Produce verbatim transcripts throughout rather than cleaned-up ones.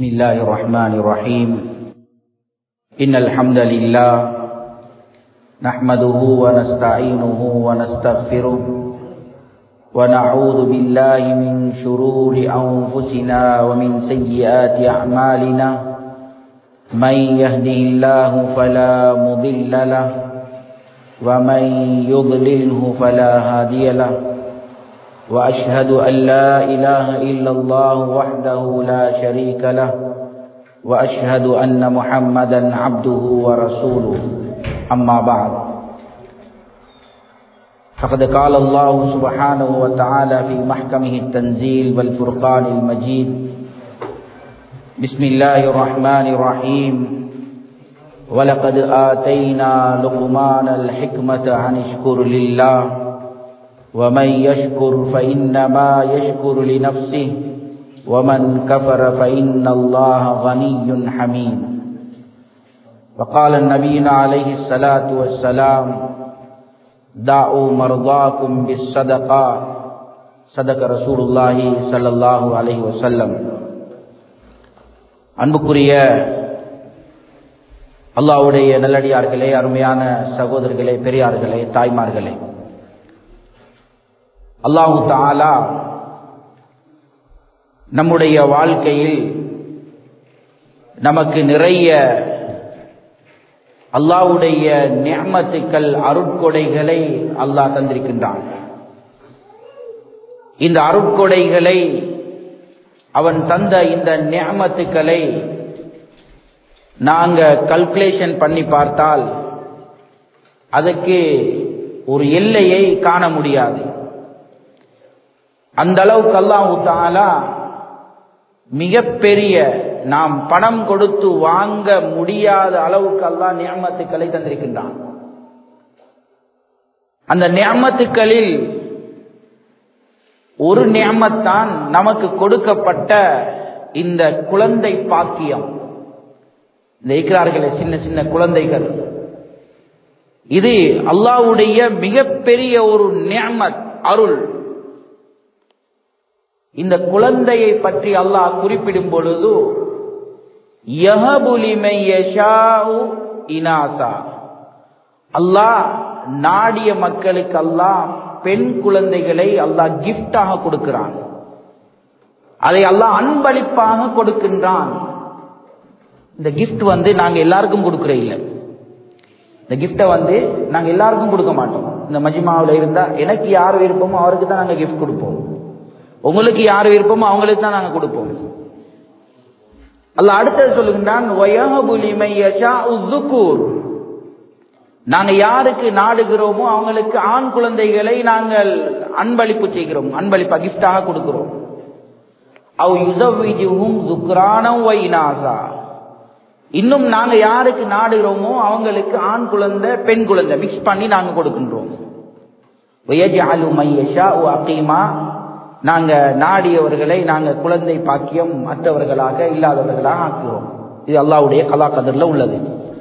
بسم الله الرحمن الرحيم إن الحمد لله نحمده ونستعينه ونستغفره ونعوذ بالله من شرور أنفسنا ومن سيئات أعمالنا من يهده الله فلا مضل له ومن يضلله فلا هادي له وأشهد أن لا إله إلا الله وحده لا شريك له وأشهد أن محمدا عبده ورسوله أما بعد فقد قال الله سبحانه وتعالى في محكمه التنزيل والفرقان المجيد بسم الله الرحمن الرحيم ولقد آتينا لقمان الحكمة أن اشكر لله ومن يشكر فإنما يشكر لنفسه ومن كفر فإن الله غني حميد وقال النبي عليه الصلاة والسلام دعوا مرضاكم بالصدقة صدق رسول الله صلى الله عليه وسلم. அன்புக்குரிய அல்லாஹ்வுடைய நல்லடியார்களே, அருமையான சகோதரர்களே, பெரியார்களே, தாய்மார்களே, அல்லாஹு தஆலா நம்முடைய வாழ்க்கையில் நமக்கு நிறைய அல்லாஹ்வுடைய நிஅமத்துக்கள், அருட்கொடைகளை அல்லாஹ் தந்திருக்கின்றான். இந்த அருட்கொடைகளை, அவன் தந்த இந்த நிஅமத்துக்களை நாங்க கல்குலேஷன் பண்ணி பார்த்தால் அதுக்கு ஒரு எல்லையை காண முடியாது. அந்த அளவுக்கு அல்லாஹ் தஆலா மிகப்பெரிய, நாம் பணம் கொடுத்து வாங்க முடியாத அளவுக்கு அல்லாஹ் நிஅமத்துக்களை தந்திருக்கின்றான். அந்த நிஅமத்துக்களில் ஒரு நிஅமத்தான் நமக்கு கொடுக்கப்பட்ட இந்த குழந்தை பாக்கியம். இந்த இருக்கிறார்களே சின்ன சின்ன குழந்தைகள், இது அல்லாஹ்வுடைய மிகப்பெரிய ஒரு நிஅமத், அருள். இந்த குழந்தையை பற்றி அல்லாஹ் குறிப்பிடும் பொழுது யஹபு லிமன் யஷாஉ இனாசா, அல்லாஹ் நாடிய மக்களுக்கு அல்லாஹ் பெண் குழந்தைகளை அல்லாஹ் கிஃப்டாக கொடுக்கிறான். அதை அல்லாஹ் அன்பளிப்பாக கொடுக்கின்றான். இந்த கிஃப்ட் வந்து நாங்க எல்லாருக்கும் கொடுக்கிற இல்லை. இந்த கிஃப்டை வந்து நாங்க எல்லாருக்கும் கொடுக்க மாட்டோம். இந்த மஜ்மாவில் இருந்தா எனக்கு யார் விருப்பமோ அவருக்கு தான் நாங்க கிஃப்ட் கொடுப்போம். உங்களுக்கு யார் விருப்பமோ அவங்களுக்கு தான் நாங்க கொடுப்போம். அல்லாஹ் அடுத்தது சொல்லுகின்றான், வயஹபு லிமன் யஷாஉ ذுகூர், நாங்க யாருக்கு நாடுகிறோமோ அவங்களுக்கு ஆண் குழந்தைகளை நாங்கள் அன்பளிப்பு செய்கிறோம், அன்பளிப்பா கிஃப்டாக கொடுக்கிறோம். அவ் யுஸவ்விஜுஹும் ذுக்ரானா வ இனாஸா, இன்னும் நாங்க யாருக்கு நாடுகிறோமோ அவங்களுக்கு ஆண் குழந்தை பெண் குழந்தை மிக்ஸ் பண்ணி நாங்க கொடுக்கின்றோம். வயஜஅலு மன் யஷாஉ அகீமா, நாங்க நாடியவர்களை நாங்க குழந்தை பாக்கியம் அற்றவர்களாக, இல்லாதவர்களாக ஆக்குகிறோம். இது அல்லாஹ்வுடைய கலா கதர்ல உள்ளது.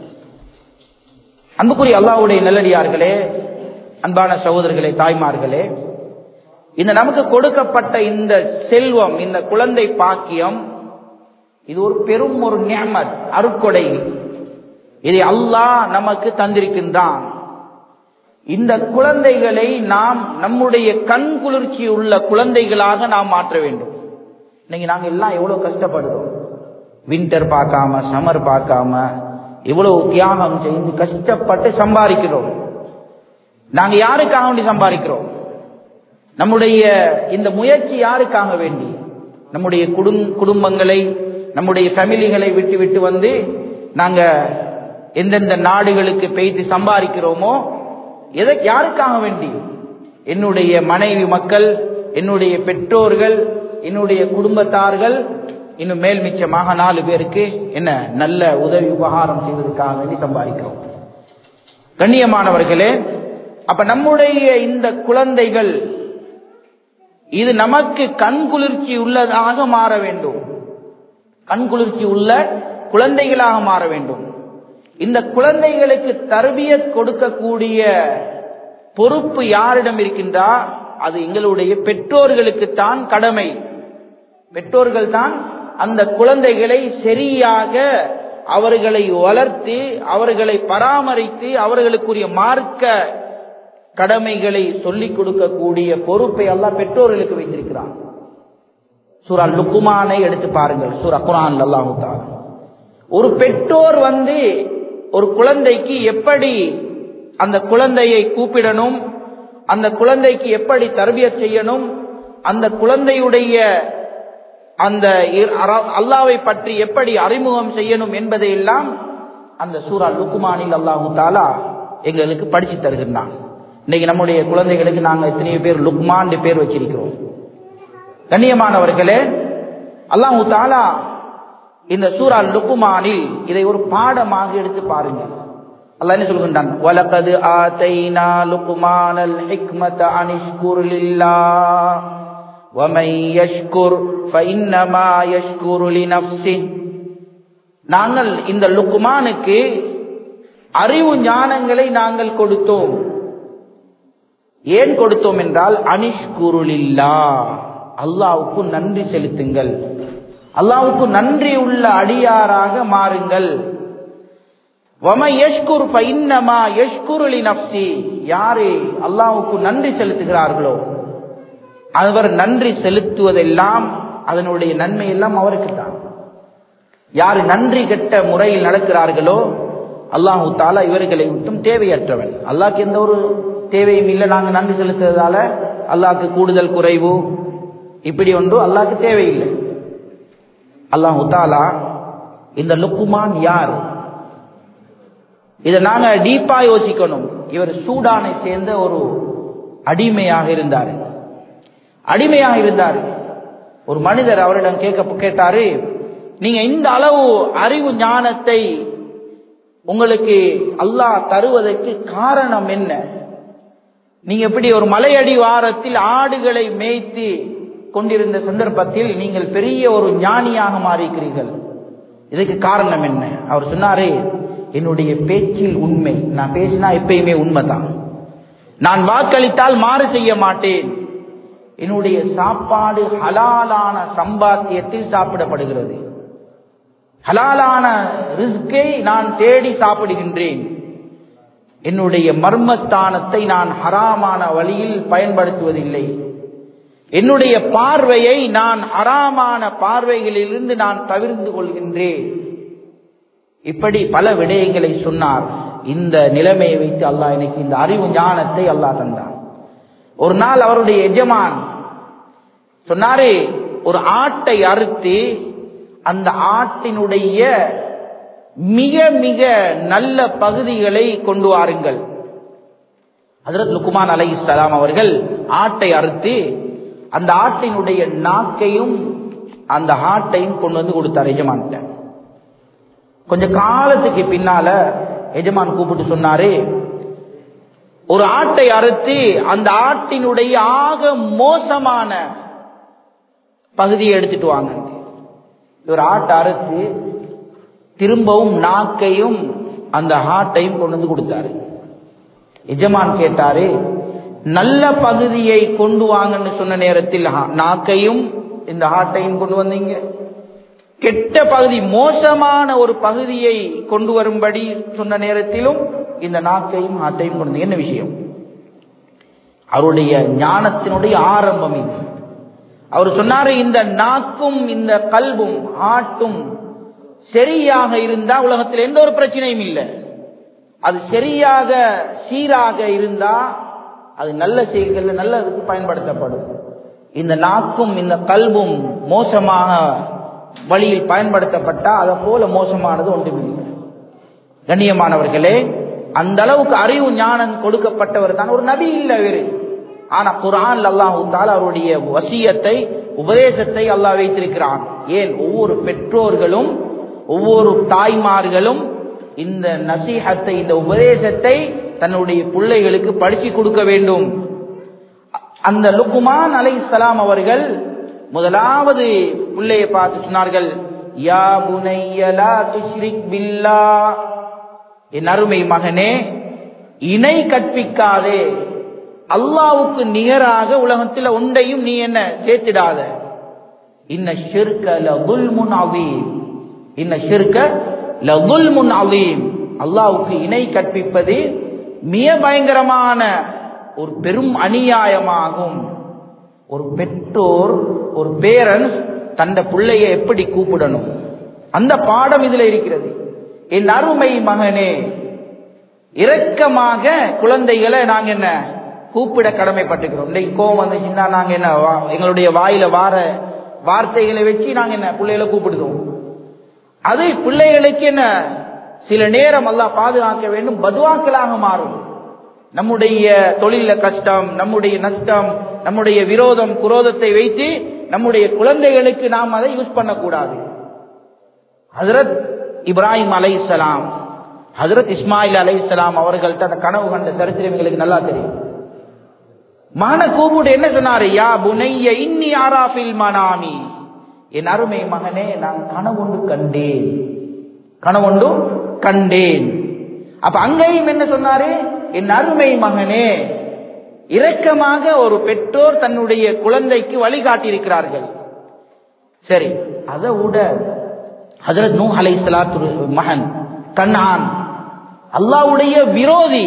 அன்புக்குரிய அல்லாஹ்வுடைய நல்லடியார்களே, அன்பான சகோதரர்களே, தாய்மார்களே, இந்த நமக்கு கொடுக்கப்பட்ட இந்த செல்வம், இந்த குழந்தை பாக்கியம், இது ஒரு பெரும் ஒரு நிஅமத், அருட்கொடை. இதை அல்லாஹ் நமக்கு தந்திருக்கின்றான். இந்த குழந்தைகளை நாம் நம்முடைய கண் குளிர்ச்சி உள்ள குழந்தைகளாக நாம் மாற்ற வேண்டும். இன்னைக்கு நாங்க எல்லாம் எவ்வளவு கஷ்டப்படுறோம். வின்டர் பார்க்காம, சம்மர் பார்க்காம, எவ்வளவு தியாகம் செய்து கஷ்டப்பட்டு சம்பாதிக்கிறோம். நாங்க யாருக்காக வேண்டி சம்பாதிக்கிறோம்? நம்முடைய இந்த முயற்சி யாருக்காக வேண்டி? நம்முடைய குடும்பங்களை, நம்முடைய ஃபேமிலிகளை விட்டு விட்டு வந்து நாங்க எந்தெந்த நாடுகளுக்கு போய்த்து சம்பாதிக்கிறோமோ, எதை யாருக்காக வேண்டி? என்னுடைய மனைவி மக்கள், என்னுடைய பெற்றோர்கள், என்னுடைய குடும்பத்தார்கள், இன்னும் மேல் மிச்சமாக நாலு பேருக்கு என்ன நல்ல உதவி உபகாரம் செய்வதற்காக வேண்டி சம்பாதிக்கிறோம். கண்ணியமானவர்களே, அப்ப நம்முடைய இந்த குழந்தைகள் இது நமக்கு கண்குளிர்ச்சி உள்ளதாக மாற வேண்டும், கண்குளிர்ச்சி உள்ள குழந்தைகளாக மாற வேண்டும். இந்த குழந்தைகளுக்கு தர்பியத் கொடுக்கக்கூடிய பொறுப்பு யாரிடம் இருக்கின்றா? அது எங்களுடைய பெற்றோர்களுக்கு தான் கடமை. பெற்றோர்கள் தான் அந்த குழந்தைகளை சரியாக அவர்களை வளர்த்து அவர்களை பராமரித்து அவர்களுக்குரிய மார்க்க கடமைகளை சொல்லிக் கொடுக்கக்கூடிய பொறுப்பை அல்லாஹ் பெற்றோர்களுக்கு வைத்திருக்கிறான். சூரா லுக்மானை எடுத்து பாருங்கள். சூரா குர்ஆன் அல்லாஹ் தஆலா ஒரு பெற்றோர் வந்து ஒரு குழந்தைக்கு எப்படி அந்த குழந்தையை கூப்பிடணும், அந்த குழந்தைக்கு எப்படி தர்பியத் செய்யணும், அந்த குழந்தையுடைய அந்த அல்லாஹ்வை பற்றி எப்படி அறிமுகம் செய்யணும் என்பதை எல்லாம் அந்த சூரா லுக்மானில் அல்லாஹ் தஆலா எங்களுக்கு படிச்சு தருகிறான். இன்னைக்கு நம்முடைய குழந்தைகளுக்கு நாங்கள் எத்தனையோ பேர் லுக்மான் பேர் வச்சிருக்கிறோம். கண்ணியமானவர்களே, அல்லாஹ் தஆலா இந்த சூரா லுக்மானில் இதை ஒரு பாடமாக எடுத்து பாருங்கள். அல்லாஹ் என்ன சொல்கின்றான்? வலகத் ஆதைனா லுக்மானல் ஹிக்மத அனிஷ்குர் லில்லாஹ் வமை யஷ்குர் ஃபஇன்னமா யஷ்குரு லினஃப்ஸிஹ். நாங்கள் இந்த லுக்மானுக்கு அறிவு ஞானங்களை நாங்கள் கொடுத்தோம். ஏன் கொடுத்தோம் என்றால் அனிஷ்குரு லில்லாஹ், அல்லாஹ்வுக்கு நன்றி செலுத்துங்கள், அல்லாஹ்வுக்கு நன்றி உள்ள அடியாராக மாறுங்கள். வமை யஷ்குர் ஃபஇன்னமா யஷ்குரு லினஃப்ஸி, யாரே அல்லாஹ்வுக்கு நன்றி செலுத்துகிறார்களோ அவர் நன்றி செலுத்துவதெல்லாம் அதனுடைய நன்மை எல்லாம் அவருக்கு தான். யார் நன்றி கெட்ட முறையில் நடக்கிறார்களோ அல்லாஹ் தஆலா இவர்களை விட்டும் தேவையற்றவன். அல்லாஹ்க்கு எந்த ஒரு தேவையும் இல்லை. நாங்கள் நன்றி செலுத்துவதால அல்லாஹ்க்கு கூடுதல் குறைவு இப்படி ஒன்று அல்லாஹ்க்கு தேவையில்லை. அல்லாஹ் தஆலா இந்த லுக்மான் யார், இதை நாங்க டீப்பா யோசிக்கணும். இவர் சூடானை சேர்ந்த ஒரு அடிமையாக இருந்தார். அடிமையாக இருந்தார். ஒரு மனிதர் அவரிடம் கேட்க கேட்டாரு, நீங்க இந்த அளவு அறிவு ஞானத்தை உங்களுக்கு அல்லாஹ் தருவதற்கு காரணம் என்ன? நீங்க எப்படி ஒரு மலையடி வாரத்தில் ஆடுகளை மேய்த்து கொண்டிருந்த சந்தர்ப்பத்தில் நீங்கள் பெரிய ஒரு ஞானியாக மாறிக்கிறீர்கள், இதுக்கு காரணம் என்ன? அவர் சொன்னாரு, என்னுடைய பேச்சில் உண்மை, நான் பேசினா எப்பயுமே உண்மைதான், நான் வாக்களித்தால் மாறு செய்ய மாட்டேன், என்னுடைய சாப்பாடு ஹலாலான சம்பாத்தியத்தில் சாப்பிடப்படுகிறது, ஹலாலான ரிஸ்கை நான் தேடி சாப்பிடுகின்றேன், என்னுடைய மர்மஸ்தானத்தை நான் ஹராமான வழியில் பயன்படுத்துவதில்லை, என்னுடைய பார்வையை நான் ஹராமான பார்வைகளிலிருந்து நான் தவிர்த்து கொள்கின்றேன். இப்படி பல விடயங்களை சொன்னார். இந்த நிலைமையை வைத்து அல்லாஹ் எனக்கு இந்த அறிவு ஞானத்தை அல்லாஹ் தந்தான். ஒரு நாள் அவருடைய எஜமான் சொன்னாரு, ஒரு ஆட்டை அறுத்து அந்த ஆட்டினுடைய மிக மிக நல்ல பகுதிகளை கொண்டு வாருங்கள். ஹஜ்ரத் லுக்மான் அலைஹிஸ்ஸலாம் அவர்கள் ஆட்டை அறுத்து அந்த ஆட்டினுடைய நாக்கையும் அந்த ஆட்டையும் கொண்டு வந்து கொடுத்தார் எஜமான்கிட்ட. கொஞ்ச காலத்துக்கு பின்னால எஜமான் கூப்பிட்டு சொன்னாரு, ஒரு ஆட்டை அறுத்து அந்த ஆட்டினுடைய ஆக மோசமான பகுதியை எடுத்துட்டு வாங்க. ஒரு ஆட்டை அறுத்து திரும்பவும் நாக்கையும் அந்த ஆட்டையும் கொண்டு வந்து கொடுத்தாரு. எஜமான் கேட்டாரு, நல்ல பகுதியை கொண்டு வாங்கன்னு சொன்ன நேரத்தில் நாக்கையும் இந்த ஆட்டையும் கொண்டு வந்தீங்க, கெட்ட பகுதி மோசமான ஒரு பகுதியை கொண்டு வரும்படி சொன்ன நேரத்திலும் இந்த நாக்கையும் ஆட்டையும் கொண்டு, என்ன விஷயம்? அவருடைய ஞானத்தினுடைய ஆரம்பம் இது. அவர் சொன்னாரு, இந்த நாக்கும் இந்த கல்பும் ஆட்டும் சரியாக இருந்தா உலகத்தில் எந்த ஒரு பிரச்சனையும் இல்லை, அது சரியாக சீராக இருந்தா அது நல்ல செயல்கள் நல்லதுக்கு பயன்படுத்தப்படும். இந்த நாக்கும் இந்த கல்பும் மோசமாக வழியில் பயன்படுத்தப்பட்டா அதை போல மோசமானது ஒன்றுமில்லை. கண்ணியமானவர்களே, அந்த அளவுக்கு அறிவு ஞானம் கொடுக்கப்பட்டவர் தான், ஒரு நபி இல்லை வேறு. ஆனா குர்ஆன் அல்லாஹ் தஆலா அவருடைய வசியத்தை உபதேசத்தை அல்லாஹ் வைத்திருக்கிறான். ஏன்? ஒவ்வொரு பெற்றோர்களும் ஒவ்வொரு தாய்மார்களும் இந்த நசீஹத்தை இந்த உபதேசத்தை தன்னுடைய பிள்ளைகளுக்கு படிச்சு கொடுக்க வேண்டும். அந்த லுக்மான் அலைஹிஸ்ஸலாம் அவர்கள் முதலாவது பிள்ளையை பார்த்து சொன்னார்கள், யா புனைய லா துஷ்ரிக் பில்லாஹ், என் அருமை மகனே இணை கற்பிக்காதே, அல்லாஹ்வுக்கு நிகராக உலகத்தில் ஒன்றையும் நீ என்ன சேர்த்திடாத. இன்ன ஷிர்க லதுல்முன் அதீம், இன்ன ஷிர்க லதுல்முன் அதீம். அல்லாஹ்வுக்கு இணை கற்பிப்பது மிக பயங்கரமான ஒரு பெரும் அநியாயமாகும். ஒரு பெற்றோர், ஒரு பேரண்ட்ஸ் தந்த பிள்ளையை எப்படி கூப்பிடணும், அந்த பாடம் இதுல இருக்கிறது. என் அருமை மகனே, இரக்கமாக குழந்தைகளை நாங்க என்ன கூப்பிட கடமைப்பட்டுக்கிறோம். இன்னைக்கு கோவம் வந்துச்சுன்னா நாங்க என்ன எங்களுடைய வாயில வார வார்த்தைகளை வச்சு நாங்க என்ன பிள்ளைகளை கூப்பிடுவோம். அது பிள்ளைகளுக்கு என்ன சில நேரம் அல்லாஹ் பாதுகாக்க வேண்டும், பதுவாக்களாக மாறும். நம்முடைய தொழில கஷ்டம், நம்முடைய நஷ்டம், நம்முடைய விரோதம் குரோதத்தை வைத்து நம்முடைய குழந்தைகளுக்கு நாம் அதை யூஸ் பண்ணக்கூடாது. ஹஜ்ரத் இப்ராஹிம் அலைஹிஸ்ஸலாம், ஹஜ்ரத் இஸ்மாயில் அலைஹிஸ்ஸலாம் அவர்கள்ட்ட அந்த கனவு கண்ட சரித்திரம் எங்களுக்கு நல்லா தெரியும். மகனை கூப்பிட்டு என்ன சொன்னாரு? யா புனைய இன்னி ஆராஃபில் மனாமி, என் அருமை மகனே, நான் கனவொண்டு கண்டேன், கனவொண்டு கண்டேன். அப்ப அங்கேயும் என்ன சொன்னாரு? என் அருமை மகனே. இரக்கமாக ஒரு பெற்றோர் தன்னுடைய குழந்தைக்கு வழிகாட்டி இருக்கிறார்கள். சரி, அதை விட ஹஜ்ரத் நூஹ் அலைஹிஸ்ஸலாத்து மகன் கண்ணான், அல்லாஹ்வுடைய விரோதி.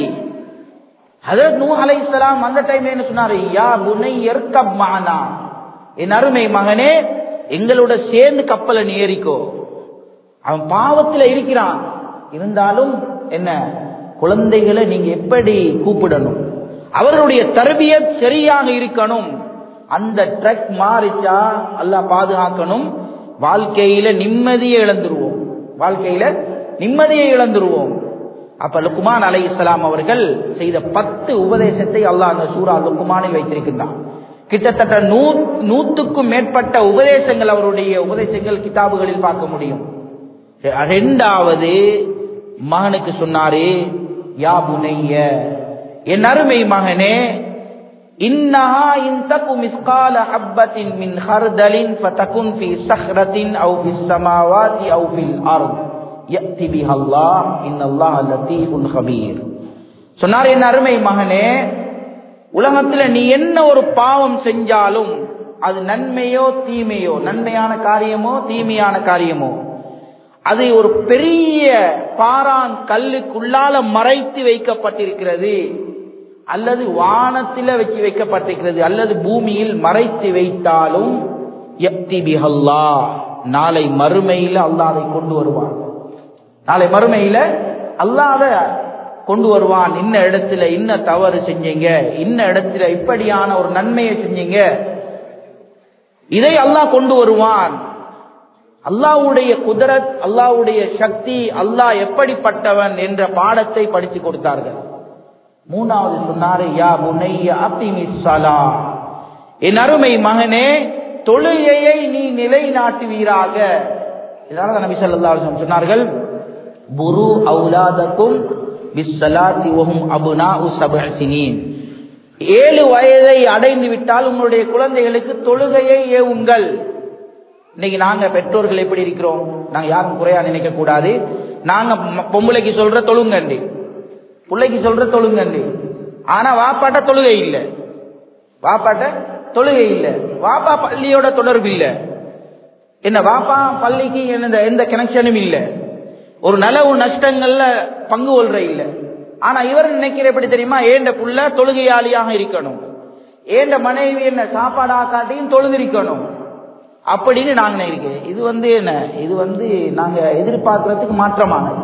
ஹஜ்ரத் நூஹ் அலைஹிஸ்ஸலாம் அந்த டைம்ல என்ன சொன்னாரு? யா புனைய இர்கப் மஅனா, என் அருமை மகனே, எங்களோட சேர்ந்து கப்பலை நீ ஏறிக்கோ. அவன் பாவத்தில் இருக்கிறான், இருந்தாலும் என்ன குழந்தைகளை நீங்க எப்படி கூப்பிடணும், அவர்களுடைய தர்பியத் சரியாக இருக்கணும். அந்த ட்ரக் மாறிச்சா அல்லாஹ் பாதுகாக்கணும், வாழ்க்கையில நிம்மதியை இழந்துருவோம், வாழ்க்கையில நிம்மதியை இழந்துருவோம். அப்ப லுக்மான் அலைஹிஸ்ஸலாம் அவர்கள் செய்த பத்து உபதேசத்தை அல்லாஹ் அந்த சூரா லுக்மானில் வைத்திருக்கின்றான். கிட்டத்தட்ட நூ நூத்துக்கும் மேற்பட்ட உபதேசங்கள் அவருடைய உபதேசங்கள் கிதாபுகளில் பார்க்க முடியும். இரண்டாவது மகனுக்கு சொன்னாரே, யா புனைய, என் அருமை மகனே, இன்னஹா இன் தகு மிஸ்கால ஹப்பத்தின் மின் ஹர்தலின் ஃபதகுன் ஃபீ ஸஹ்ரத்தின் அவ் ஃபிஸ் ஸமாவாதி அவ் ஃபில் அர்த் யத்தி பிஹல்லாஹ் இன்னல்லாஹ லதீஃபுன் கபீர். சொன்னார், என் அருமை மகனே, உலகத்தில் நீ என்ன ஒரு பாவம் செஞ்சாலும் அது நன்மையோ தீமையோ, நன்மையான காரியமோ தீமையான காரியமோ, அது ஒரு பெரிய பாறான் கல்லுக்குள்ளால மறைத்து வைக்கப்பட்டிருக்கிறது, அல்லது வானத்தில வச்சு வைக்கப்பட்டிருக்கிறது, அல்லது பூமியில் மறைத்து வைத்தாலும் யக்தி பிஹல்லாஹ், நாளை மறுமையில அல்லாஹ் அதை கொண்டு வருவான். நாளை மறுமையில அல்லாஹ் அதை கொண்டு வருவான். இன்ன இடத்துல இன்ன தவறு செஞ்சீங்க, இன்ன இடத்துல இப்படியான ஒரு நன்மையை செஞ்சீங்க, இதை அல்லாஹ் கொண்டு வருவான். அல்லாஹ்வுடைய குதரத், அல்லாஹ்வுடைய சக்தி, அல்லாஹ் எப்படிப்பட்டவன் என்ற பாடத்தை படித்து கொடுத்தார்கள். மூணாவது சொன்னாரு, யா புனைய அகிமிஸ் ஸலாஹ், என் அருமை மகனே, தொழுகையை நீ நிலைநாட்டுவீராக. இதனால நபி ஸல்லல்லாஹு அலைஹி வஸல்லம் சொன்னார்கள், புரு அவுலாதக்கும் பிஸ்ஸலாத்தி வஹும் அப்னாஉ சப்அ சினீன், ஏழு வயதை அடைந்து விட்டால் உங்களுடைய குழந்தைகளுக்கு தொழுகையை ஏவுங்கள். இன்னைக்கு நாங்க பெற்றோர்கள் எப்படி இருக்கிறோம்? நாங்க யாரும் குறையா நினைக்க கூடாது. நாங்க பொம்பளைக்கு சொல்ற தொழுங்கண்டி, பிள்ளைக்கு சொல்ற தொழுங்கண்டி, ஆனா வாப்பாட்ட தொழுகை இல்லை, வாப்பாட்ட தொழுகை இல்லை, வாப்பா பள்ளியோட தொடர்பு இல்லை, என்ன வாப்பா பள்ளிக்கு எந்த கனெக்ஷனும் இல்லை, ஒரு நலவு நஷ்டங்கள்ல பங்கு கொள்ற இல்லை. ஆனா இவர் நினைக்கிற எப்படி தெரியுமா? ஏண்ட புள்ள தொழுகையாளியாக இருக்கணும், ஏண்ட மனைவி என்ன சாப்பாடா காட்டியும் தொழுதிருக்கணும் அப்படின்னு நாங்க நினைக்கிறேன். இது வந்து என்ன, இது வந்து நாங்க எதிர்பார்க்கறதுக்கு மாற்றமானது.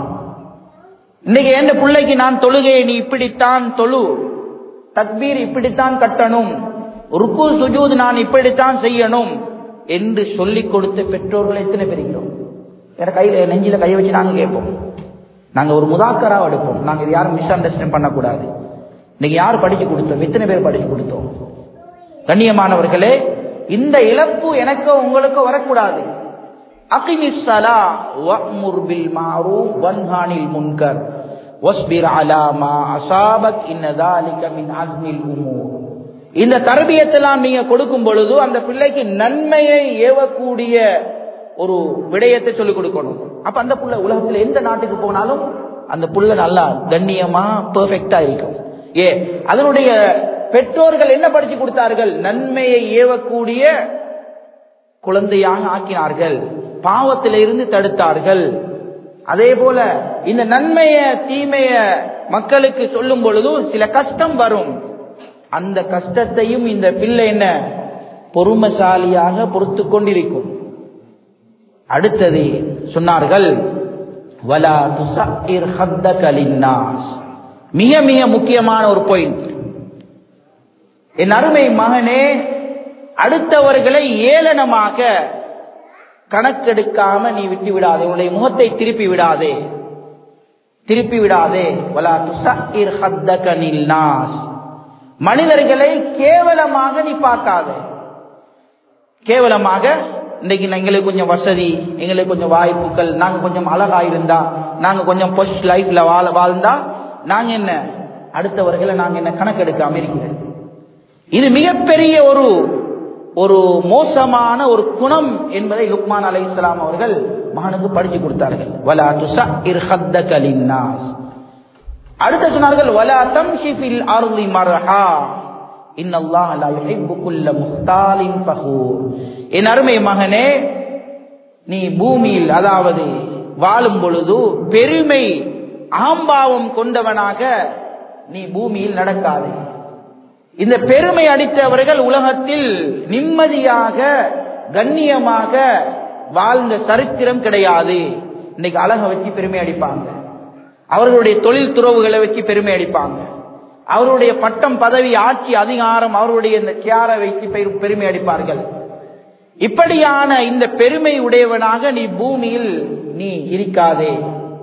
இன்னைக்கு எந்த பிள்ளைக்கு நான் தொழுகையை நீ இப்படித்தான் தொழு, தக்பீர் இப்படித்தான் கட்டணும், ருக்கு சுஜூத் நான் இப்படித்தான் செய்யணும் என்று சொல்லிக் கொடுத்த பெற்றோர்கள் எத்தனை பேருக்கிறோம்? என் கையில நெஞ்சில கையை வச்சு நாங்க கேட்போம், நாங்க ஒரு முதாக்கரா எடுப்போம். நாங்க இது யாரும் மிஸ் அண்டர்ஸ்டாண்ட் பண்ணக்கூடாது. இன்னைக்கு யார் படிச்சு கொடுத்தோம்? எத்தனை பேர் படிச்சு கொடுத்தோம்? கண்ணியமானவர்களே, இந்த இழப்பு எனக்கோ உங்களுக்கோ வரக்கூடாது. அகிமிஸ் ஸலாஹ் வஅ்முர் பில் மஅரூஃப் வன்ஹானில் முன்கர் வஸ்பிர் அலா மா அஸாபக் இன்ன ஸாலிக மின் அஸ்மில் உமூர். இந்த தர்பியத்தெல்லாம் நீங்க கொடுக்கும் பொழுது அந்த பிள்ளைக்கு நன்மையை ஏவக்கூடிய ஒரு விடயத்தை சொல்லிக் கொடுக்கணும். அப்ப அந்த புள்ள உலகத்தில் எந்த நாட்டுக்கு போனாலும் அந்த புள்ள நல்லா கண்ணியமா பெர்ஃபெக்டா இருக்கும். ஏ அதனுடைய பெற்றோர்கள் என்ன படிச்சு கொடுத்தார்கள்? நன்மையை ஏவக்கூடிய குழந்தையாக ஆக்கினார்கள், பாவத்திலிருந்து தடுத்தார்கள். அதே போல இந்த நன்மைய தீமைய மக்களுக்கு சொல்லும் பொழுது சில கஷ்டம் வரும். அந்த கஷ்டத்தையும் இந்த பிள்ளை என்ன பொறுமைசாலியாக பொறுத்து கொண்டிருக்கும். அடுத்தது சொன்னார்கள், வலா துஸஇர் ஹத்தக லின்னாஸ். மிக மிக முக்கியமான ஒரு பாயிண்ட். என் அருமை மகனே, அடுத்தவர்களை ஏளனமாக கணக்கெடுக்காம நீ விட்டு விடாதே, உன்னுடைய முகத்தை திருப்பி விடாதே திருப்பி விடாதே வலா துஸஇர் ஹத்தக லின்னாஸ். மனிதர்களை கேவலமாக நீ பார்க்காதே. கேவலமாக இன்னைக்கு எங்களுக்கு கொஞ்சம் வசதி, எங்களுக்கு கொஞ்சம் வாய்ப்புகள், நாங்க கொஞ்சம் அழகா இருந்தா, நாங்க கொஞ்சம் பொஷ் லைஃப்ல வாழ வாழ்ந்தா நாங்க என்ன அடுத்தவர்களை நாங்க என்ன கணக்கெடுக்காம இருக்கிறோம். இது மிகப்பெரிய ஒரு ஒரு மோசமான ஒரு குணம் என்பதை லுக்மான் அலைஹிஸ்ஸலாம் அவர்கள் மகனுக்கு படிச்சு கொடுத்தார்கள். வலா துஸஇர் ஹத்தக லின்னாஸ். அடுத்து சொன்னார்கள், வலா தம்ஷி ஃபில் அர்தி மர்ஹா இன்னல்லாஹ லா யுஹிப்பு குல்ல முஹ்தாலின் ஃபகூர். என் அருமை மகனே, நீ பூமியில் அதாவது வாழும் பொழுது பெருமை அகம்பாவம் கொண்டவனாக நீ பூமியில் நடக்காதே. இந்த பெருமை அடித்தவர்கள் உலகத்தில் நிம்மதியாக கண்ணியமாக வாழ்ந்த சரித்திரம் கிடையாது. இன்னைக்கு அழகை வச்சு பெருமை அடிப்பாங்க, அவர்களுடைய தொழில் துறவுகளை வச்சு பெருமை அடிப்பாங்க, அவருடைய பட்டம் பதவி ஆட்சி அதிகாரம் அவருடைய இந்த கியாரை வைத்து பெருமை அடிப்பார்கள். இப்படியான இந்த பெருமை உடையவனாக நீ பூமியில் நீ இருக்காதே.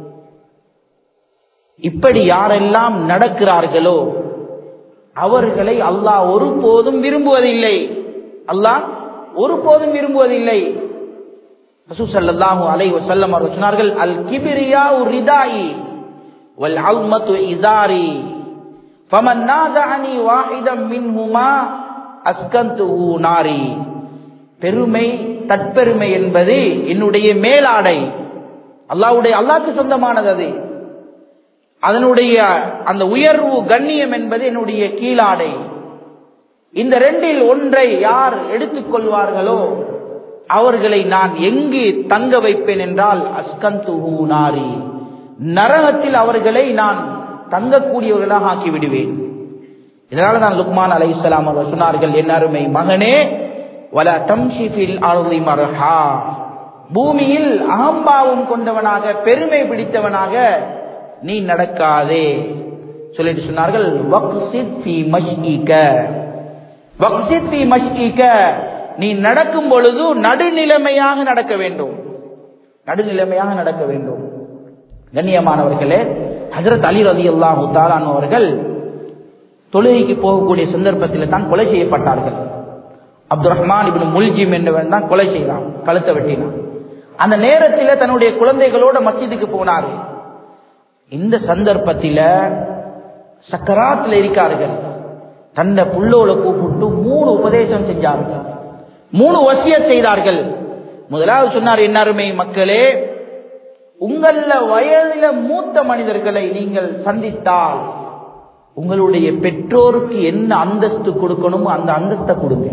இப்படி யாரெல்லாம் நடக்கிறார்களோ அவர்களை அல்லாஹ் ஒருபோதும் விரும்புவதில்லை. அல்லாஹ் ஒருபோதும் விரும்புவதில்லை. ரசூல் ஸல்லல்லாஹு அலைஹி வஸல்லம் அவர்கள் சொன்னார்கள், அல் கிப்ரியாஉ ரிதாயி வல் அல்மத்து இஸாரி ஃபமன் நாஸஅனி வாஹிதம் மின்ஹுமா அஸ்கன்துஹு நாரி. பெருமை தற்பெருமை என்பது என்னுடைய மேலாடை, அல்லாஹ்வுடைய அல்லாஹ்வுக்கு சொந்தமானது. அது அதனுடைய அந்த உயர்வு கண்ணியம் என்பது என்னுடைய கீழாடை. இந்த ரெண்டில் ஒன்றை யார் எடுத்துக்கொள்வார்களோ அவர்களை நான் எங்கு தங்க வைப்பேன் என்றால் அஸ்கந்துஹு நாரி, நரகத்தில் அவர்களை நான் தங்கக்கூடியவர்களாக ஆக்கி விடுவேன். இதனால தான் லுக்மான் அலைஹிஸ்ஸலாம் அவர்கள் சொன்னார்கள், என் அருமை மகனே, வலா தம்ஷி ஃபில் அர்தி மர்ஹா. பூமியில் அகம்பாவம் கொண்டவனாக பெருமை பிடித்தவனாக நீ நடக்காதே சொல்லிட்டு சொன்னார்கள், வக்ஸித் ஃபீ மஷ்இக. வக்ஸித் ஃபீ மஷ்இக, நீ நடக்கும் பொழுது நடுநிலைமையாக நடக்க வேண்டும், நடுநிலைமையாக நடக்க வேண்டும். கண்ணியமானவர்களே, ஹஜ்ரத் அலி ரலியல்லாஹு தஆலா அன்ஹு அவர்கள் தொழுகைக்கு போகக்கூடிய சந்தர்ப்பத்தில் தான் கொலை செய்யப்பட்டார்கள். அப்துல் ரஹ்மான் இப்னு முல்ஜிம் என்பவன் தான் கொலை செய்தான், கழுத்தை வெட்டினான். அந்த நேரத்தில் தன்னுடைய குழந்தைகளோட மஸ்ஜிதுக்கு போனார். இந்த சந்தர்ப்பத்தில் சக்கராத்தில் இருக்கார்கள். தன்னை புள்ளோல கூப்பிட்டு மூணு உபதேசம் செஞ்சார்கள், மூணு வசியத் செய்தார்கள். முதலாவது சொன்னார், என் அருமை மக்களே, உங்கள வயதில மூத்த மனிதர்களை நீங்கள் சந்தித்தால் உங்களுடைய பெற்றோருக்கு என்ன அந்தஸ்து கொடுக்கணுமோ அந்த அந்தஸ்தை கொடுங்க.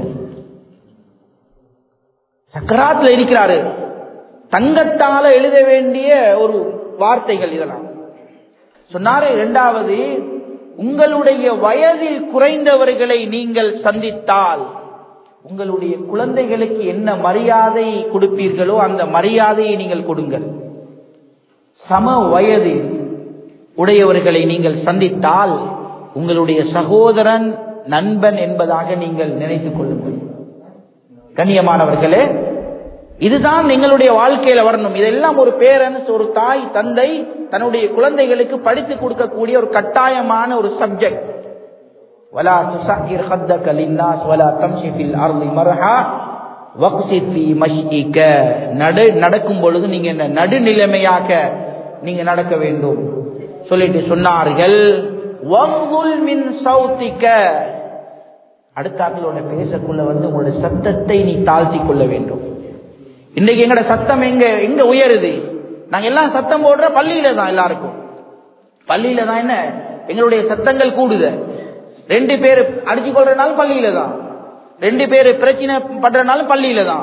சக்கராத்தில் இருக்கிறாரு, தங்கத்தால எழுத வேண்டிய ஒரு வார்த்தைகள் இதெல்லாம் சொன்னாரு. இரண்டாவது, உங்களுடைய வயதில் குறைந்தவர்களை நீங்கள் சந்தித்தால் உங்களுடைய குழந்தைகளுக்கு என்ன மரியாதை கொடுப்பீர்களோ அந்த மரியாதையை நீங்கள் கொடுங்கள். சம வயது உடையவர்களை நீங்கள் சந்தித்தால் உங்களுடைய சகோதரன் நண்பன் என்பதாக நீங்கள் நினைத்துக் கொள்ளுங்கள். கண்ணியமானவர்களே, இதுதான் எங்களுடைய வாழ்க்கையில வரணும். இதெல்லாம் ஒரு பேரன்ஸ், ஒரு தாய் தந்தை தன்னுடைய குழந்தைகளுக்கு படித்துக் கொடுக்கக்கூடிய ஒரு கட்டாயமான ஒரு சப்ஜெக்ட். வலா துஸஇர் ஹத்தக லின்னாஸ் வலா தம்ஷி ஃபில் அர்தி மர்ஹா வக்ஸித் ஃபீ மஷ்இக. நடு நடக்கும் பொழுது நீங்க என்ன நடுநிலைமையாக நீங்க நடக்க வேண்டும் சொல்லிட்டு சொன்னார்கள். வக்துல் மின் சௌதிக, அடுத்தாக்களோட பேசக்குள்ள வந்து உங்களுடைய சத்தத்தை நீ தாழ்த்தி கொள்ள வேண்டும். இன்னைக்கு எங்கட சத்தம் எங்க எங்க உயருது? நாங்க எல்லாம் சத்தம் போடுற பள்ளியில தான், எல்லாருக்கும் பள்ளியில தான். என்ன எங்களுடைய சத்தங்கள் கூடுத. ரெண்டு பேரு அடிச்சு கொள்றதுனாலும் பள்ளியில தான், ரெண்டு பேரு பிரச்சனை பண்றதுனாலும் பள்ளியில தான்.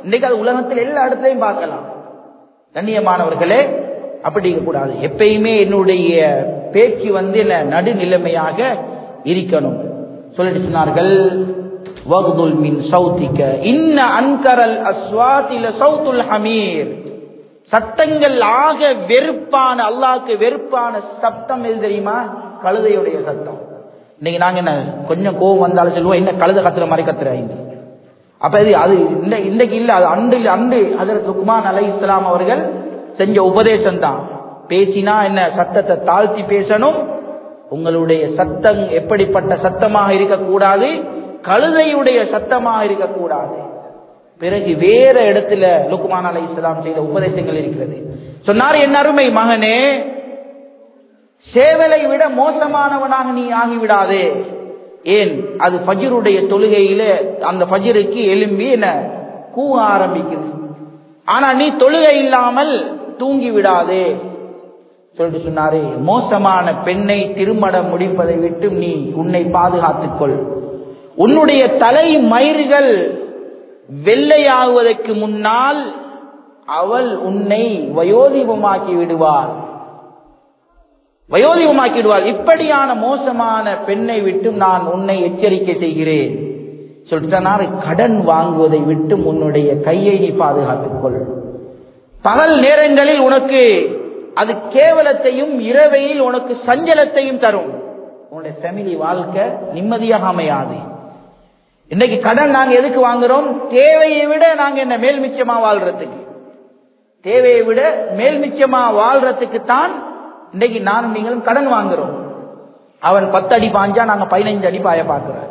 இன்னைக்கு அது உலகத்தில் எல்லா இடத்துலையும் பார்க்கலாம். கண்ணியமானவர்களே, அப்படி இருக்கக்கூடாது. எப்பயுமே என்னுடைய பேச்சு வந்து என்ன நடுநிலைமையாக இருக்கணும். சொல்லிட்டு சொன்னார்கள், வக்துல் மின் சௌதிக இன்ன அன்கரல் அஸ்வாதி லசௌதுல் ஹமீர். சத்தங்கள் ஆக வெறுப்பான, அல்லாஹ்வுக்கு வெறுப்பான சத்தம் எது தெரியுமா? கழுதையுடைய சத்தம். இன்னைக்கு நாங்க என்ன கொஞ்சம் கோபம் வந்தாலும் சொல்லுவோம், என்ன கழுதை கத்துற மாதிரி கத்துறாங்க. அப்ப இது அது இன்னைக்கு இல்ல, அது அன்று அன்று ஹஜ்ரத் லுக்மான் அலைஹிஸ்ஸலாம் அவர்கள் செஞ்ச உபதேசம் தான். பேசினா என்ன சத்தத்தை தாழ்த்தி பேசணும். உங்களுடைய சத்தம் எப்படிப்பட்ட சத்தமாக இருக்கக்கூடாது? கழுதையுடைய சத்தமாக இருக்கக்கூடாது. பிறகு வேற இடத்துல லுக்மான் அலைஹிஸ்ஸலாம் செய்த உபதேசங்கள் இருக்கிறது. சொன்னார், என் அருமை மகனே, சேவலை விட மோசமானவனாக நீ ஆகிவிடாதே. ஏன்? அது ஃபஜ்ருடைய தொழுகையில அந்த ஃபஜ்ருக்கு எழும்பி என்ன கூவ ஆரம்பிக்குது. ஆனா நீ தொழுகை இல்லாமல் தூங்கி விடாதே சொல்லிட்டு சொன்னாரு. மோசமான பெண்ணை திருமணம் முடிப்பதை விட்டு நீ உன்னை பாதுகாத்துக் கொள். உன்னுடைய தலை மயிர்கள் வெள்ளையாகுவதற்கு முன்னால் அவள் உன்னை வயோதிபமாக்கி விடுவாள் வயோதிபமாக்கி விடுவாள் இப்படியான மோசமான பெண்ணை விட்டு நான் உன்னை எச்சரிக்கை செய்கிறேன் சொல்லிட்டு, கடன் வாங்குவதை விட்டு உன்னுடைய கையை நீ பாதுகாத்துக் கொள். பகல் நேரங்களில் உனக்கு அது கேவலத்தையும், இரவையில் உனக்கு சஞ்சலத்தையும் தரும். உன்னுடைய ஃபேமிலி வாழ்க்கை நிம்மதியாக அமையாது. இன்னைக்கு கடன் நாங்க எதுக்கு வாங்குறோம்? தேவையை விட நாங்க என்ன மேல் மிச்சமா வாழ்றதுக்கு, தேவையை விட மேல் மிச்சமா வாழ்றதுக்கு தான் இன்னைக்கு நானும் நீங்களும் கடன் வாங்குறோம். அவன் பத்து அடி பாஞ்சா நாங்க பதினைஞ்சு அடி பாய பார்க்கிறோம்.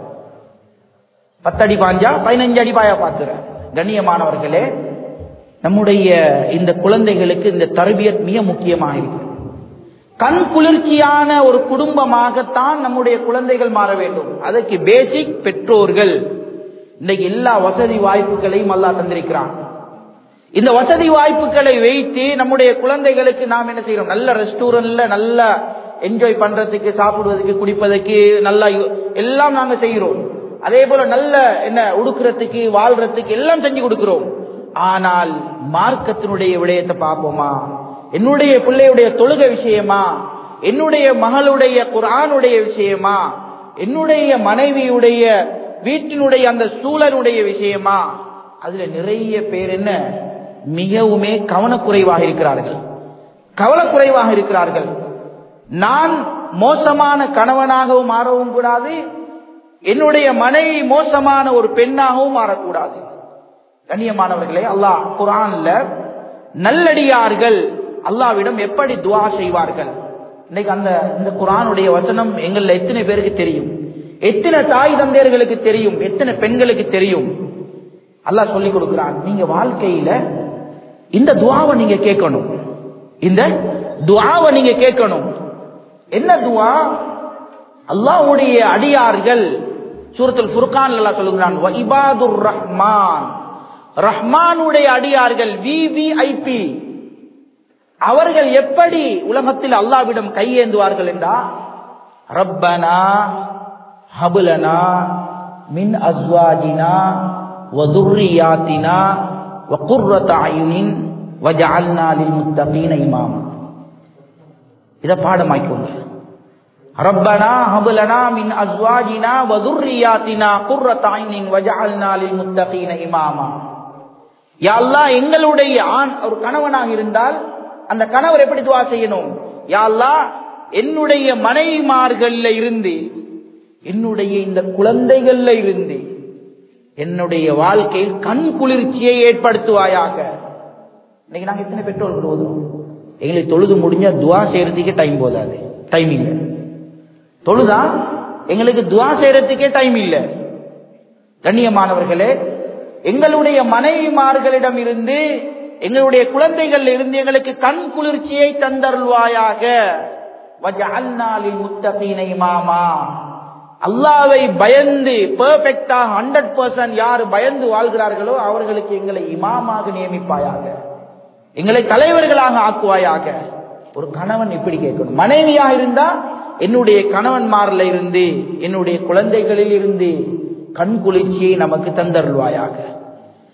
பத்து அடி பாஞ்சா பதினைஞ்சு அடி பாய பார்க்கிறோம். கண்ணியமானவர்களே, நம்முடைய இந்த குழந்தைகளுக்கு இந்த தர்பியத் மிக முக்கியமாக இருக்கு. கண் குளிர்ச்சியான ஒரு குடும்பமாகத்தான் நம்முடைய குழந்தைகள் மாற வேண்டும். அதற்கு பேசிக் பெற்றோர்கள். இன்னைக்கு எல்லா வசதி வாய்ப்புகளையும் அல்லாஹ் தந்திருக்கிறான். இந்த வசதி வாய்ப்புகளை வைத்து நம்முடைய குழந்தைகளுக்கு நாம் என்ன செய்யறோம்? நல்ல ரெஸ்டாரண்ட்ல நல்லா என்ஜாய் பண்றதுக்கு, சாப்பிடுவதற்கு, குடிப்பதற்கு நல்லா எல்லாம் நாங்க செய்கிறோம். அதே போல நல்ல என்ன உடுக்கிறதுக்கு, வாழ்றதுக்கு எல்லாம் செஞ்சு கொடுக்கிறோம். ஆனால் மார்க்கத்தினுடைய விடயத்தை பார்ப்போமா? என்னுடைய பிள்ளையுடைய தொழுகை விஷயமா, என்னுடைய மகளுடைய குர்ஆனுடைய விஷயமா, என்னுடைய மனைவியுடைய வீட்டினுடைய அந்த சூழலுடைய விஷயமா? அதுல நிறைய பேர் என்ன மிகவுமே கவனக்குறைவாக இருக்கிறார்கள் கவனக்குறைவாக இருக்கிறார்கள். நான் மோசமான கணவனாகவும் மாறவும் கூடாது, என்னுடைய மனைவி மோசமான ஒரு பெண்ணாகவும் மாறக்கூடாது. கண்ணியமானவர்களே, அல்லாஹ் குர்ஆன்ல நல்லடியார்கள் அல்லாஹ்விடம் எப்படி துஆ செய்வார்கள்? இன்னைக்கு அந்த இந்த குர்ஆனுடைய வசனம் எங்கள்ல எத்தனை பேருக்கு தெரியும்? எத்தனை தாய் தந்தையர்களுக்கு தெரியும்? எத்தனை பெண்களுக்கு தெரியும்? அல்லாஹ் சொல்லி கொடுக்கிறான். நீங்க வாழ்க்கையில இந்த துஆவை நீங்க கேட்கணும். இந்த துஆவை நீங்க கேட்கணும். என்ன துஆ? அல்லாஹ்வுடைய அடியார்கள் சூரத்துல் ஃபுர்கான் அல்லாஹ் சொல்லுகிறான், வ இபாதுர் ரஹ்மான், ரஹ்மானுடைய அடியார்கள் விவிஐபி, அவர்கள் எப்படி உலகத்தில் அல்லாஹ்விடம் கையேந்துவார்கள் என்றா, ரப்பனா ஹப்லனா மின் அஸ்வாஜினா வ துர்ரியாத்தினா வ குர்ரத அயுனின் வஜஅல்னா லில் முத்தகீன இமாமா. இத பாடமாக்கிக்கோங்க. ரப்பனா ஹப்லனா மின் அஸ்வாஜினா வ துர்ரியாத்தினா குர்ரத அயுனின் வஜஅல்னா லில் முத்தகீன இமாமா. யா அல்லாஹ், எங்களுடைய ஆண் ஒரு கணவனாக இருந்தால் அந்த கணவர் எப்படி துஆ செய்யணும்? யா அல்லாஹ், என்னுடைய மனைவிமார்கள்ல இருந்து, என்னுடைய இந்த குழந்தைகள்ல இருந்து என்னுடைய வாழ்க்கையில் கண் குளிர்ச்சியை ஏற்படுத்துவாயாக. இன்னைக்கு நாங்க எத்தனை பெற்றோர்கள் ஓதுறோம்? எங்களுக்கு தொழுது முடிஞ்சா துஆ செய்யறதுக்கே டைம் போதாது, டைம் இல்லை. தொழுதா எங்களுக்கு துஆ செய்யறதுக்கே டைம் இல்லை. கண்ணியமானவர்களே, எங்களுடைய மனைவிமார்களிடம் இருந்து, எங்களுடைய குழந்தைகள் இருந்து எங்களுக்கு கண் குளிர்ச்சியை தந்தருள்வாயாக. வஜஅல்னா லில் முத்தகீன இமாமா. அல்லாஹ்வை பயந்து பெர்ஃபெக்ட்டா ஹண்ட்ரட் பர்சன்ட் யார் பயந்து வாழ்கிறார்களோ அவர்களுக்கு எங்களை இமாமாக நியமிப்பாயாக, எங்களை தலைவர்களாக ஆக்குவாயாக. ஒரு கணவன் இப்படி கேட்கணும். மனைவியாக இருந்தா என்னுடைய கணவன்மாரில் இருந்து, என்னுடைய குழந்தைகளில் இருந்து கண் குளிர்ச்சியை நமக்கு தந்தருள்வாயாக.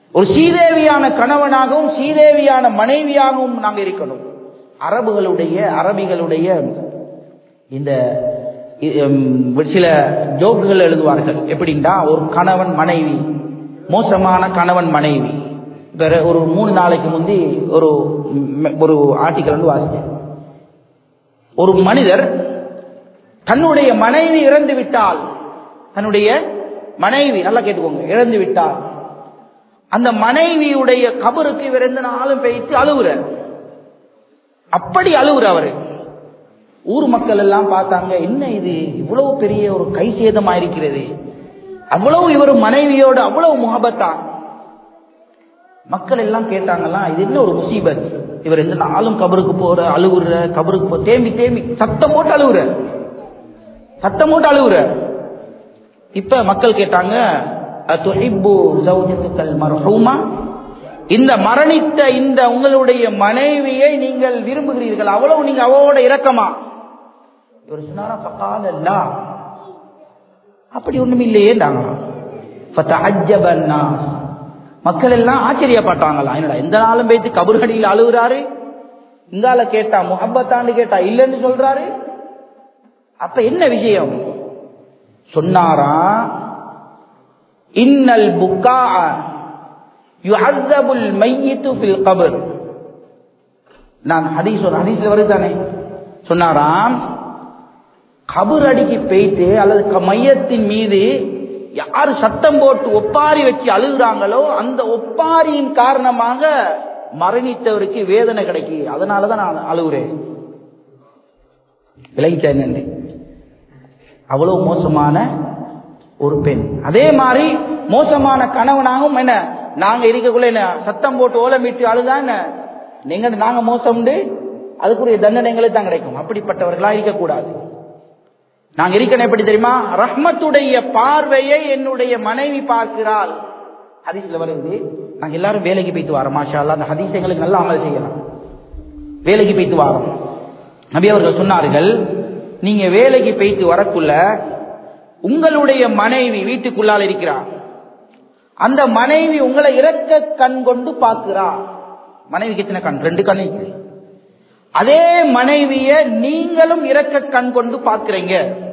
ஒரு சீதேவியான கணவனாகவும் சீதேவியான மனைவியாகவும் நாங்கள் இருக்கணும். அரபுகளுடைய அரபிகளுடைய இந்த சில ஜோக்குகள் எழுதுவார்கள். எப்படின்னா, ஒரு கணவன் மனைவி, மோசமான கணவன் மனைவி. ஒரு மூணு நாளைக்கு முந்தி ஒரு ஒரு ஆர்டிக்கல் வந்து வாசித்தேன். ஒரு மனிதர் தன்னுடைய மனைவி இறந்து விட்டால், தன்னுடைய மனைவி நல்லா கேட்டுக்கோங்க, இறந்து விட்டால் அந்த மனைவியுடைய கபருக்கு இவர் எந்த நாளும் பேய்த்து அழுவுற, அப்படி அழுவுற அவரு. ஊர் மக்கள் எல்லாம் பார்த்தாங்க, என்ன இது இவ்வளவு பெரிய ஒரு கை சேதமாயிருக்கிறது, அவ்வளவு இவர் மனைவியோடு அவ்வளவு முகபத்தா. மக்கள் எல்லாம் கேட்டாங்களாம், இது என்ன ஒரு முசீபத், இவர் எந்த நாளும் கபருக்கு போற அழுகுற, கபருக்கு போ தேம்பி தேம்பி சத்தம் போட்டு அழுகுற, சத்தம் போட்டு அழுகுற. இப்ப மக்கள் கேட்டாங்க, அதுஹிப்பு ஜௌஜத்துக்கல் மர்ஹூமா, இந்த மரணித்த இந்த உங்களுடைய மனைவியை நீங்கள் விரும்புகிறீர்கள், அவ்வளவு நீங்க அவளோட இரக்கமா? இவர் சொன்னாரா, ஃபகால லா, அப்படி ஒண்ணும் இல்லையே. மக்கள் எல்லாம் ஆச்சரியப்பட்டாங்களா, என்னடா எந்த நாளும் பேசி கபர்கடியில் அழுகுறாரு, இங்கால கேட்டா முஹப்பத்தான்னு கேட்டா இல்லைன்னு சொல்றாரு. அப்ப என்ன விஷயம் சொன்னாரா, இன்னல் புக்கா யுஅஸபுல் மையித்து ஃபில் கபர். நான் ஹதீஸ் ஒரு ஹதீஸ்ல வருதானே சொன்னாராம், கபர் அடிக்கு போயிட்டு அல்லது மையத்தின் மீது யாரு சத்தம் போட்டு ஒப்பாரி வச்சு அழுகுறாங்களோ அந்த ஒப்பாரியின் காரணமாக மரணித்தவருக்கு வேதனை கிடைக்கு, அதனாலதான் நான் அழுகுறேன். விளைச்சேன். அவ்வளவு மோசமான ஒரு பெண். அதே மாதிரி மோசமான கணவனாகவும் என்ன, நாங்க இருக்கக்குள்ள என்ன சத்தம் போட்டு ஓலமிட்டு அழுதா என்ன, நீங்க நாங்க மோசம் அதுக்குரிய தண்டனைகளே தான் கிடைக்கும். அப்படிப்பட்டவர்களா இருக்கக்கூடாது. நாங்க இருக்கணும் எப்படி தெரியுமா, ரஹ்மத்துடைய பார்வையை என்னுடைய மனைவி பார்க்கிறாள். ஹதீஸ்ல வருது, நாங்க எல்லாரும் வேலைக்கு போயிட்டு வரோம், மாஷா அல்லாஹ், அந்த ஹதீஸ் எங்களுக்கு நல்லா அமல் செய்யலாம். வேலைக்கு போயிட்டு வரோம். நபி அவர்கள் சொன்னார்கள், நீங்க வேலைக்கு போயிட்டு வரக்குள்ள உங்களுடைய மனைவி வீட்டுக்குள்ளால் இருக்கிறார், அந்த மனைவி உங்களை இரக்க கண் கொண்டு பார்க்கிறா. மனைவிக்கு எத்தனை கண்? ரெண்டு கண். அதே மனைவிய நீங்களும் இரக்க கண் கொண்டு பார்க்கிறீங்க,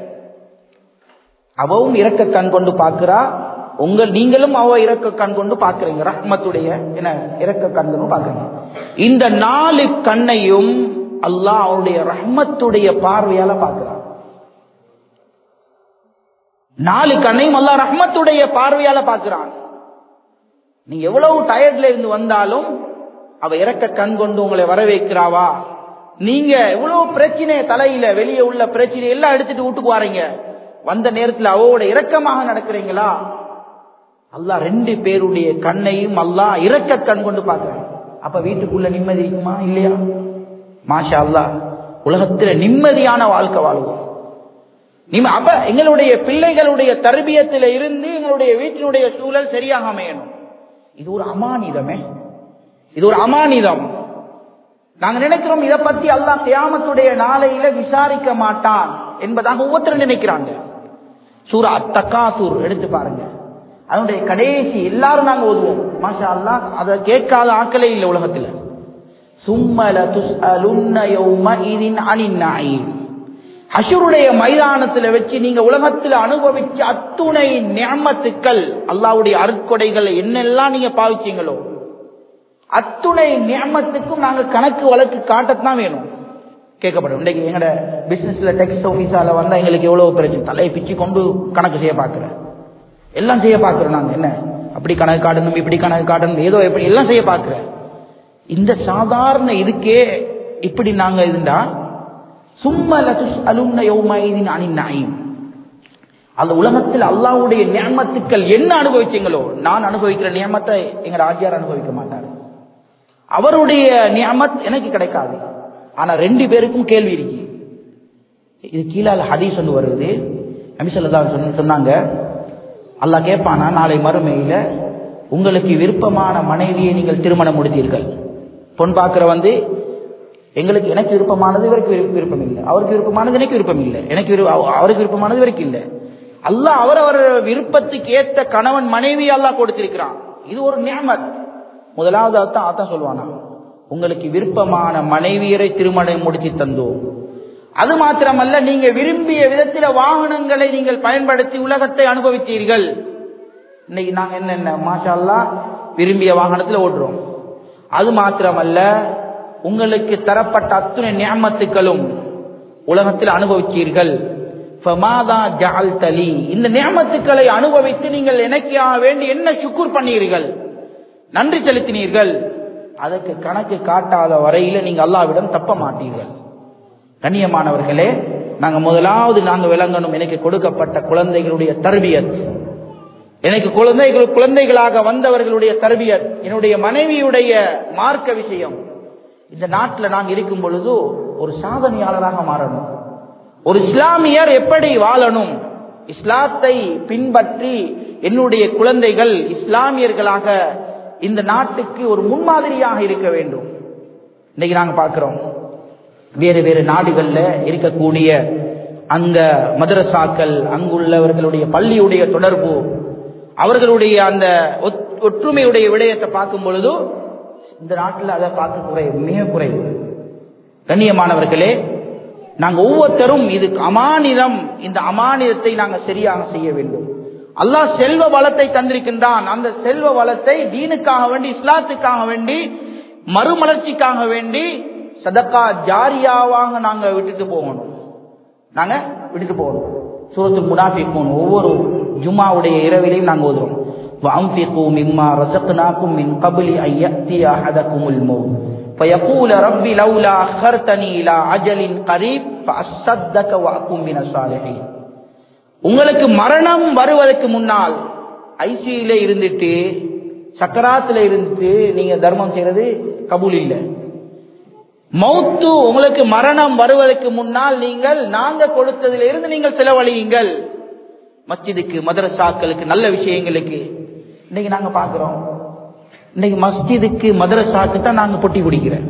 அவவும் இரக்க கண் கொண்டு பார்க்கிறா, உங்கள் நீங்களும் அவ இரக்க கண் கொண்டு பார்க்கிறீங்க, ரஹ்மத்துடைய என்ன இரக்க கண் கொண்டு பார்க்கிறீங்க. இந்த நாலு கண்ணையும் அல்லாஹ் அவருடைய ரஹ்மத்துடைய பார்வையால பார்க்கிறார். நாலு கண்ணையும் அல்லாஹ் ரஹ்மத்துடைய பார்வையால பார்க்கிறான். நீங்க எவ்வளவு டயர்ட்ல இருந்து வந்தாலும் அவ இரக்க கண் கொண்டு உங்களை வரவேற்கிறாவா? நீங்க எவ்வளவு பிரச்சனை தலையில வெளியே உள்ள பிரச்சனை எல்லாம் எடுத்துட்டு வீட்டுக்கு வாரீங்க, வந்த நேரத்தில் அவவோட இரக்கமாக நடக்கிறீங்களா? அல்லாஹ் ரெண்டு பேருடைய கண்ணையும் அல்லாஹ் இரக்க கண் கொண்டு பார்க்கிறான். அப்ப வீட்டுக்குள்ள நிம்மதி இருக்குமா இல்லையா? மாஷா அல்லாஹ், உலகத்துல நிம்மதியான வாழ்க்கை வாழ்வோம். அப்ப எங்களுடைய பிள்ளைகளுடைய தர்பியத்தில இருந்து எங்களுடைய வீட்டினுடைய சூழல் சரியாக அமையணும். இது ஒரு அமானிதமே, இது ஒரு அமானிதம். நாங்க நினைக்கிறோம் இதை பத்தி அல்லாஹ் கியாமத்துடைய நாளையில விசாரிக்க மாட்டான் என்பதாக ஒவ்வொருத்தரும் நினைக்கிறாங்க. சூரா அத்-தகாசுர் எடுத்து பாருங்க, அதனுடைய கடைசி எல்லாரும் நாங்க ஓதுவோம், மாஷா அல்லாஹ், அதை கேட்காத ஆக்களே இல்லை உலகத்துல. சும்ம லதுஸ்அலுன்ன யௌமஇதின் அனின் நஈம். ஹஷ்ருடைய மைதானத்துல வச்சு நீங்க உலகத்துல அனுபவிச்ச அத்துணை நிஅமத்துக்கள், அல்லாஹ்வுடைய அருட்கொடைகள் என்னெல்லாம் நீங்க பாவிச்சீங்களோ அத்துணை நிஅமத்துக்கும் நாங்க கணக்கு வழக்கு காட்டத்தான் வேணும், கேட்கப்படும். இன்னைக்கு எங்கட பிசினஸ்ல டெக்ஸ் ஆபீஸால வந்தா எங்களுக்கு எவ்வளவு பிரச்சனை, தலையை பிச்சு கொண்டு கணக்கு செய்ய பாக்குறேன், எல்லாம் செய்ய பாக்குறோம். நாங்க என்ன அப்படி கணக்கு காட்டணும், இப்படி கணக்கு காட்டணும், ஏதோ எப்படி எல்லாம் செய்ய பாக்குறேன். இந்த சாதாரண இதுக்கே இப்படி நாங்க இருந்தா, சும்ம லதுஸ்அலுன்ன யௌமஇதின் அனின் நஈம். அந்த உலகத்தில் அல்லாஹ்வுடைய நிஅமத்துக்கள் என்ன அனுபவிச்சீங்களோ, நான் அனுபவிக்கிற நிஅமத்தை எங்க ராஜ்யார் அனுபவிக்க மாட்டாரு, அவருடைய நிஅமத் எனக்கு கிடைக்காது. ஆனா ரெண்டு பேருக்கும் கேள்வி இருக்கு. இது கீழால ஹதீஸ் ஒன்று வருது. நபி ஸல்லல்லாஹு அலைஹி வஸல்லம் சொன்னாங்க, அல்லாஹ் கேட்பானா நாளை மறுமையில, உங்களுக்கு விருப்பமான மனைவியை நீங்கள் திருமணம் முடித்தீர்கள். பொன் பார்க்கிற வந்து எங்களுக்கு எனக்கு விருப்பமானது இவருக்கு விருப்பம் இல்லை, அவருக்கு விருப்பமானது எனக்கு விருப்பம் இல்லை, எனக்கு அவருக்கு விருப்பமானது இவருக்கு இல்லை. அல்லாஹ் அவரவர் விருப்பத்துக்கு ஏற்ற கணவன் மனைவி அல்லாஹ் கொடுத்திருக்கிறான். இது ஒரு நிஅமத். முதலாவது அர்த்தம் அதான் சொல்லுவானா, உங்களுக்கு விருப்பமான மனைவியரை திருமணம் முடிச்சு தந்தோம். அது மாத்திரமல்ல, நீங்க விரும்பிய விதத்தில வாகனங்களை நீங்கள் பயன்படுத்தி உலகத்தை அனுபவித்தீர்கள். இன்னைக்கு நாங்க என்னென்ன மாஷா அல்லாஹ் விரும்பிய வாகனத்தில் ஓடுறோம். அது மாத்திரமல்ல, உங்களுக்கு தரப்பட்ட அத்துணை நிஅமத்துக்களும் உலகத்தில் அனுபவித்தீர்கள். ஃபமாதா ஜஅல்தலி, இந்த நிஅமத்துக்களை அனுபவித்து நீங்கள் எனக்காக வேண்டி என்ன ஷுக்ர் பண்ணீர்கள், நன்றி செலுத்தினீர்கள். அதற்கு கணக்கு காட்டாத வரையில நீங்க அல்லாஹ்விடம் தப்ப மாட்டீர்கள். கண்ணியமானவர்களே, நாங்க முதலாவது நாங்க விளங்கணும், எனக்கு கொடுக்கப்பட்ட குழந்தைகளுடைய தர்பியத், எனக்கு குழந்தைகள் குழந்தைகளாக வந்தவர்களுடைய தர்பியத், என்னுடைய மனைவியுடைய மார்க்க விஷயம். இந்த நாட்டில் நாங்கள் இருக்கும் பொழுது ஒரு சாதனையாளராக மாறணும். ஒரு இஸ்லாமியர் எப்படி வாழணும், இஸ்லாத்தை பின்பற்றி என்னுடைய குழந்தைகள் இஸ்லாமியர்களாக இந்த நாட்டுக்கு ஒரு முன்மாதிரியாக இருக்க வேண்டும். இன்னைக்கு நாங்கள் பார்க்கிறோம், வேறு வேறு நாடுகள்ல இருக்கக்கூடிய அந்த மதரசாக்கள், அங்குள்ளவர்களுடைய பள்ளியுடைய தொடர்பு, அவர்களுடைய அந்த ஒற்றுமையுடைய விடயத்தை பார்க்கும் பொழுது இந்த நாட்டில் அதை பார்க்க குறைவு, மிக குறைவு. கண்ணியமானவர்களே, நாங்க ஒவ்வொருத்தரும் இது அமானிதம், இந்த அமானிதத்தை நாங்க சரியாக செய்ய வேண்டும். அல்லாஹ் செல்வ வளத்தை தந்திருக்கின்றான். அந்த செல்வ வளத்தை தீனுக்காக வேண்டி, இஸ்லாத்துக்காக வேண்டி, மறுமலர்ச்சிக்காக வேண்டி சதக்கா ஜாரியாவாக நாங்க விட்டுட்டு போகணும். நாங்க விட்டுட்டு போகணும். சூரத்துல் முனாஃபிகூன் ஒவ்வொரு ஜும்மாவுடைய இரவிலையும் நாங்க ஓதுறோம். வஅன்ஃபிகூ மிம்மா ரஸக்னாகும் மின் கப்லி அன் யஅதிய அஹதகுமுல் மௌத் ஃபயகூல ரப்பி லௌலா அഖர்தனி இலா அஜலின் கரீப் ஃபஅஸ்ஸதக வஅகும் மினஸ் ஸாலிஹீன். உங்களுக்கு மரணம் வருவதற்கு முன்னால் ஐசியூல இருந்துட்டு, சக்கராத்துல இருந்துட்டு நீங்க தர்மம் செய்யறது கபூல் இல்லை. மௌத்து உங்களுக்கு மரணம் வருவதற்கு முன்னால் நீங்கள் நாங்க கொடுத்ததில் இருந்து நீங்கள் செலவழியுங்கள் மஸ்ஜிதுக்கு, மதரசாக்களுக்கு, நல்ல விஷயங்களுக்கு. இன்னைக்கு நாங்க பாக்குறோம், இன்னைக்கு மஸ்ஜிதுக்கு மதரசாக்கு தான் நாங்க பொட்டி பிடிக்கிறோம்.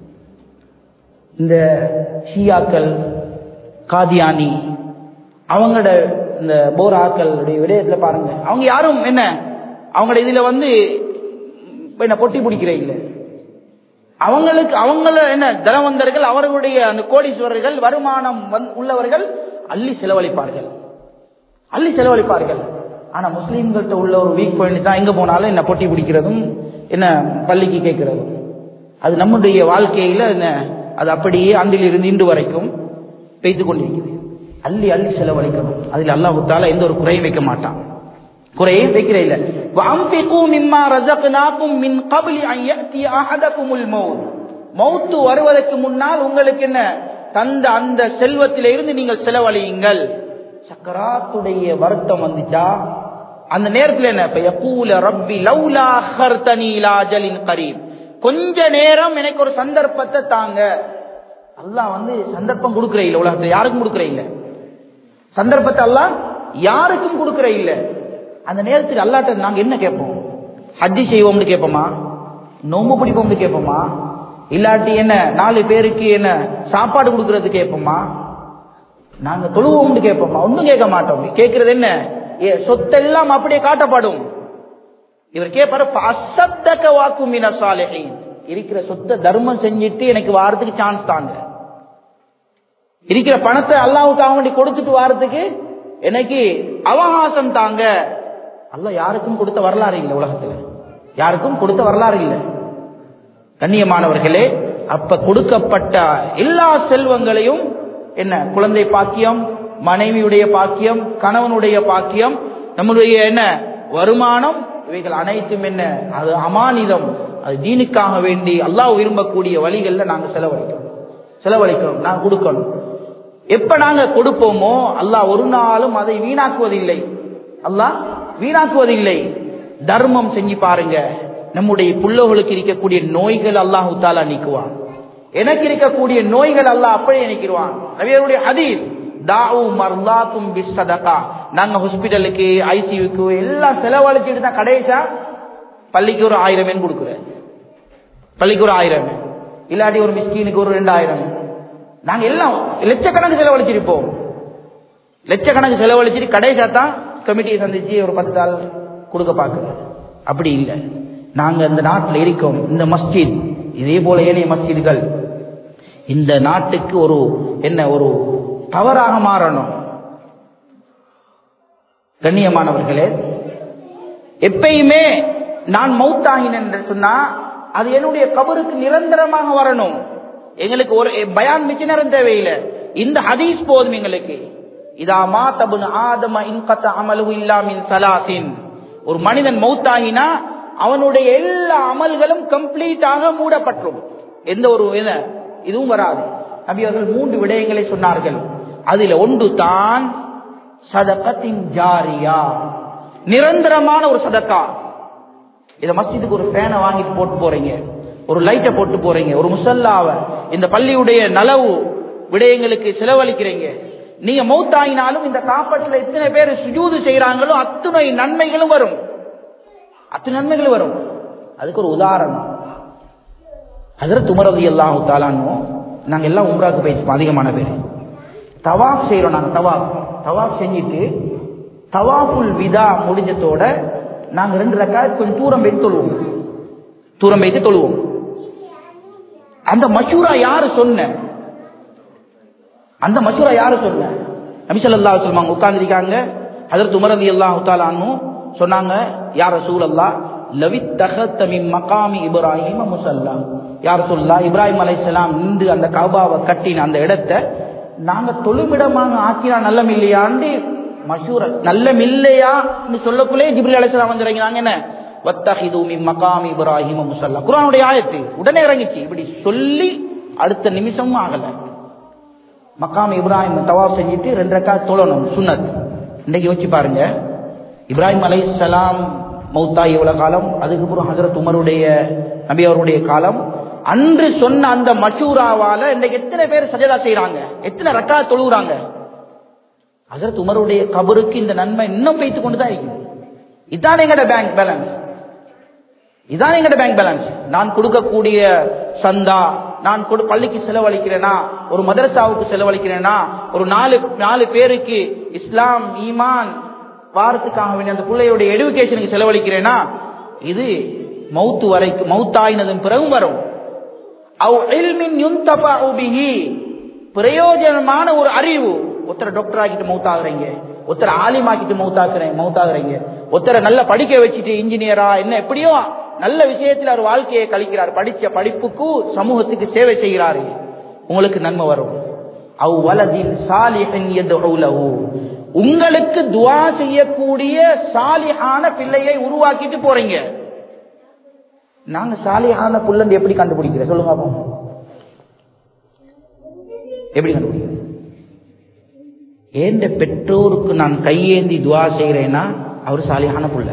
இந்த ஷியாக்கள், காதியானி, அவங்களோட இந்த போராக்களுடைய விடயத்துல பாருங்க, அவங்க யாரும் என்ன அவங்களோட இதுல வந்து என்ன பொட்டி பிடிக்கிற இல்லை. அவங்களுக்கு அவங்கள என்ன தனவந்தர்கள், அவர்களுடைய அந்த கோடீஸ்வரர்கள், வருமானம் உள்ளவர்கள் அள்ளி செலவழிப்பார்கள், அள்ளி செலவழிப்பார்கள். ஆனா முஸ்லீம்கள்ட்ட உள்ள ஒரு வீக் பாயிண்ட் தான், எங்க போனாலும் என்ன பொட்டி பிடிக்கிறதும் என்ன பள்ளிக்கு கேட்கிறதும். அது நம்முடைய வாழ்க்கையில என்ன அது அப்படியே அன்றில் இருந்து இன்று வரைக்கும் பெய்து கொண்டிருக்கிறது. அள்ளி அள்ளி செலவழிக்கணும். அதில் அல்லாஹ் தஆலா எந்த ஒரு குறையும் வைக்க மாட்டான், குறையே வைக்கிற இல்ல. வஅன்ஃபிகூ மிம்மா ரஸக்னாகும் மின் கப்லி அன் யஅதிய அஹதகுமுல் மௌத், மௌத் வருவதற்கு முன்னால் உங்களுக்கு என்ன தந்த அந்த செல்வத்திலே இருந்து நீங்கள் செலவழியுங்கள். சக்கராத்துடைய வருத்தம் வந்துச்சா அந்த நேரத்தில் என்ன, ஃபயகூல ரப்பி லௌலா அഖர்தனி இலா அஜலின் கரீப், கொஞ்ச நேரம் எனக்கு ஒரு சந்தர்ப்பத்தை தாங்க. அல்லாஹ் வந்து சந்தர்ப்பம் கொடுக்கிற இல்ல, உலகத்துல யாருக்கும் கொடுக்கிற இல்ல சந்தர்ப்பத்தை, அல்லாஹ் யாருக்கும் கொடுக்கிற இல்ல. அந்த நேரத்துக்கு அல்லாஹ்ட்ட நாங்க என்ன கேட்போம்? ஹஜ்ஜி செய்வோம்னு கேட்போமா, நோம்பு பிடிப்போம்னு கேட்போமா, இல்லாட்டி என்ன நாலு பேருக்கு என்ன சாப்பாடு கொடுக்கறது கேட்போமா, நாங்க தொழுவோம்னு கேட்போமா? ஒன்னும் கேட்க மாட்டோம். கேட்கறது என்ன, சொத்தெல்லாம் அப்படியே காட்டப்படும். இவர் கேட்பாரு, ஃபஅஸ்ஸதக வஅகும் மினஸ் ஸாலிஹீன், இருக்கிற சொத்தை தர்மம் செஞ்சுட்டு எனக்கு வாரத்துக்கு சான்ஸ் தாங்க, இருக்கிற பணத்தை அல்லாஹ்வுக்காக வேண்டி கொடுத்துட்டு வாரத்துக்கு எனக்கு அவகாசம் தாங்க. அல்லாஹ் யாருக்கும் கொடுத்த வரலாறு இல்லை, உலகத்துல யாருக்கும் கொடுத்த வரலாறு இல்லை. கண்ணியமானவர்களே, அப்ப கொடுக்கப்பட்ட எல்லா செல்வங்களையும் என்ன, குழந்தை பாக்கியம், மனைவியுடைய பாக்கியம், கணவனுடைய பாக்கியம், நம்முடைய என்ன வருமானம், இவைகள் அனைத்தும் என்ன அது அமானிதம். அது தீனுக்காக வேண்டி அல்லாஹ் விரும்பக்கூடிய வழிகளில் நாங்க செலவழிக்கணும், செலவழிக்கணும், நாங்க கொடுக்கணும். எப்ப நாங்க கொடுப்போமோ அல்லாஹ் ஒரு நாளும் அதை வீணாக்குவதில்லை, அல்லாஹ் வீணாக்குவதில்லை. தர்மம் செஞ்சு பாருங்க, நம்முடைய பிள்ளைகளுக்கு இருக்கக்கூடிய நோய்கள் அல்லாஹ் தஆலா நீக்குவான். எனக்கு இருக்கக்கூடிய நோய்கள் அல்லாஹ் அப்படியே நீக்கிடுவான். நபியுடைய ஹதீஸ், தாஉ மர்லாக்கும் பிஸ்ஸதகா, நாங்க ஹாஸ்பிடலுக்கு, ஐசியூக்கு எல்லாம் செலவழிச்சிட்டு தான் கடைசியா பள்ளிக்கு ஒரு ஆயிரம் எண் கொடுக்குறேன், பள்ளிக்கு ஒரு ஆயிரம், இல்லாட்டி ஒரு மிஸ்கீனுக்கு ஒரு ரெண்டாயிரம். நாங்க எல்லாம் லட்சக்கணக்கு செலவழிச்சிருப்போம், லட்சக்கணக்கு செலவழிச்சிட்டு கடைசியா தான் கமிட்டியை சந்திச்சு ஒரு பத்து தாள் கொடுக்க பார்க்கிறோம். அப்படி இல்லை. நாங்க இந்த நாட்டில் இருக்கோம், இந்த மஸ்ஜித் இதே போல ஏனைய மஸ்ஜிதுகள் இந்த நாட்டுக்கு ஒரு என்ன ஒரு தவறாக மாறணும். கண்ணியமானவர்களே, எப்பயுமே நான் மௌத்தாகினேன் என்று சொன்னா அது என்னுடைய கபருக்கு நிரந்தரமாக வரணும். எங்களுக்கு ஒரு பயான் மிச்ச நேரம் தேவையில்லை, இந்த ஹதீஸ் போதும் எங்களுக்கு. இதா மாதபுன் ஆதம இன்கத அமலு இல்லா மின் ஸலாஸின், ஒரு மனிதன் மௌத்தாகினா அவனுடைய எல்லா அமல்களும் கம்ப்ளீட்டாக மூடப்படும், எந்த ஒரு இதுவும் வராது. நபி அவர்கள் மூன்று விடயங்களை சொன்னார்கள். அதில் ஒன்று தான் சதகத்தின் ஜாரியா, நிரந்தரமான ஒரு சதக்கா. இத மஸ்ஜிதுக்கு ஒரு ஃபேனை வாங்கிட்டு போட்டு போறீங்க, ஒரு லைட்டை போட்டு போறீங்க, ஒரு முசல்லாவை இந்த பள்ளியுடைய நலவு விடயங்களுக்கு செலவழிக்கிறீங்க. நீங்க மௌத்தாயினாலும் இந்த காப்பட்டில் எத்தனை பேர் சுஜூது செய்யறாங்களோ அத்துணை நன்மைகளும் வரும், அத்தனை நன்மைகளும் வரும். அதுக்கு ஒரு உதாரணம், ஹஜ்ரத் உமர் ரலியல்லாஹு தஆலா அன்ஹு, நாங்க எல்லாம் உம்ராக்கு போயிட்டு அதிகமான பேர் தவாஃப் செய்யறோம். நாங்க தவாஃப் தவாஃப் செஞ்சுட்டு தவாஃபுல் விதா முடிஞ்சதோட நாங்க ரெண்டு ரக்காத் கொஞ்சம் தூரம் வைத்து தொழுவோம், தூரம் வைத்து தொழுவோம். அந்த மஷூரா யாரு சொன்ன? அந்த மஷூரா யாரு சொன்ன? நபி ஸல்லல்லாஹு அலைஹி வஸல்லம் உட்கார்ந்திருக்காங்க. ஹஜ்ரத் உமர் ரலியல்லாஹு தஆலா அன்ஹு சொன்னாங்க, யா ரசூலல்லாஹ் லவித்தகத மின் மகாமி இப்ராஹிம் முஸல்லா, யா ரசூலல்லாஹ் இப்ராஹிம் அலைஹிஸ்ஸலாம் நின்று அந்த கஅபாவை கட்டின அந்த இடத்தை நாங்க தொழுமிடமாக ஆக்கினா நல்லம் இல்லையான்னு மஷூரா. நல்லம் இல்லையான்னு சொல்லக்குள்ளே ஜிப்ரீல் அலைஹிஸ்ஸலாம் வந்து இறங்கினாங்க. என்ன வத்தஹிது மின் மகாமி இப்ராஹிம் முஸல்லா, குர்ஆனுடைய ஆயத்து உடனே இறங்கிச்சு. இப்படி சொல்லி அடுத்த நிமிஷமும் ஆகல. மகாமி இப்ராஹிம் தவாஃப் செஞ்சுட்டு ரெண்டு ரக்காத் தொழணும், சுன்னத். இன்னைக்கு யோசிச்சு பாருங்க, இப்ராஹிம் அலைஹிஸ்ஸலாம் மௌத்தா எவ்வளவு காலம், அதுக்கப்புறம் ஹஜ்ரத் உமருடைய நபி அவருடைய காலம். அன்று சொன்ன அந்த மஷூராவால இன்னைக்கு எத்தனை பேர் சஜதா செய்யறாங்க, எத்தனை ரக்காத் தொழுகிறாங்க. ஹஜ்ரத் உமருடைய கபருக்கு இந்த நன்மை இன்னும் வைத்துக் கொண்டுதான் இருக்குது. இதான் எங்கட பேங்க் பேலன்ஸ், இதான் எங்கட பேங்க் பேலன்ஸ். நான் கொடுக்கக்கூடிய சந்தா, நான் பள்ளிக்கு செலவழிக்கிறேனா, ஒரு மதரசாவுக்கு செலவழிக்கிறேனா, ஒரு நாலு நாலு பேருக்கு இஸ்லாம் ஈமான் வாரத்துக்காக வேண்டிய அந்த பிள்ளையுடைய எடுகேஷனுக்கு செலவழிக்கிறேனா, இது மௌத்து வரைக்கும் மௌத்தாயினதும் பிறகும் வரும். பிரயோஜனமான ஒரு அறிவு. ஒருத்தர டாக்டர் ஆக்கிட்டு மௌத்தாகிறீங்க, ஒருத்தர ஆலிமாக்கிட்டு மௌத்தாக்குறேன் மௌத்தாகிறீங்க, ஒருத்தர நல்ல படிக்க வச்சுட்டு இன்ஜினியரா என்ன எப்படியோ நல்ல விஷயத்தில் அவர் வாழ்க்கையை கழிக்கிறார், படிச்ச படிப்புக்கு சமூகத்துக்கு சேவை செய்கிறாரு, உங்களுக்கு நன்மை வரும். அவ் வலதின் சாலிஹன் யதுஉ லஹு, உங்களுக்கு துஆ செய்யக்கூடிய சாலிஹான பிள்ளையை உருவாக்கிட்டு போறீங்க. நாங்க சாலிஹான புள்ளந்து எப்படி கண்டுபிடிக்கிற சொல்லுங்க பாப்போம், எப்படி கண்டுபிடிக்கிற? ஏண்ட பெற்றோருக்கு நான் கையேந்தி துஆ செய்கிறேன்னா அவர் சாலிஹான புள்ள.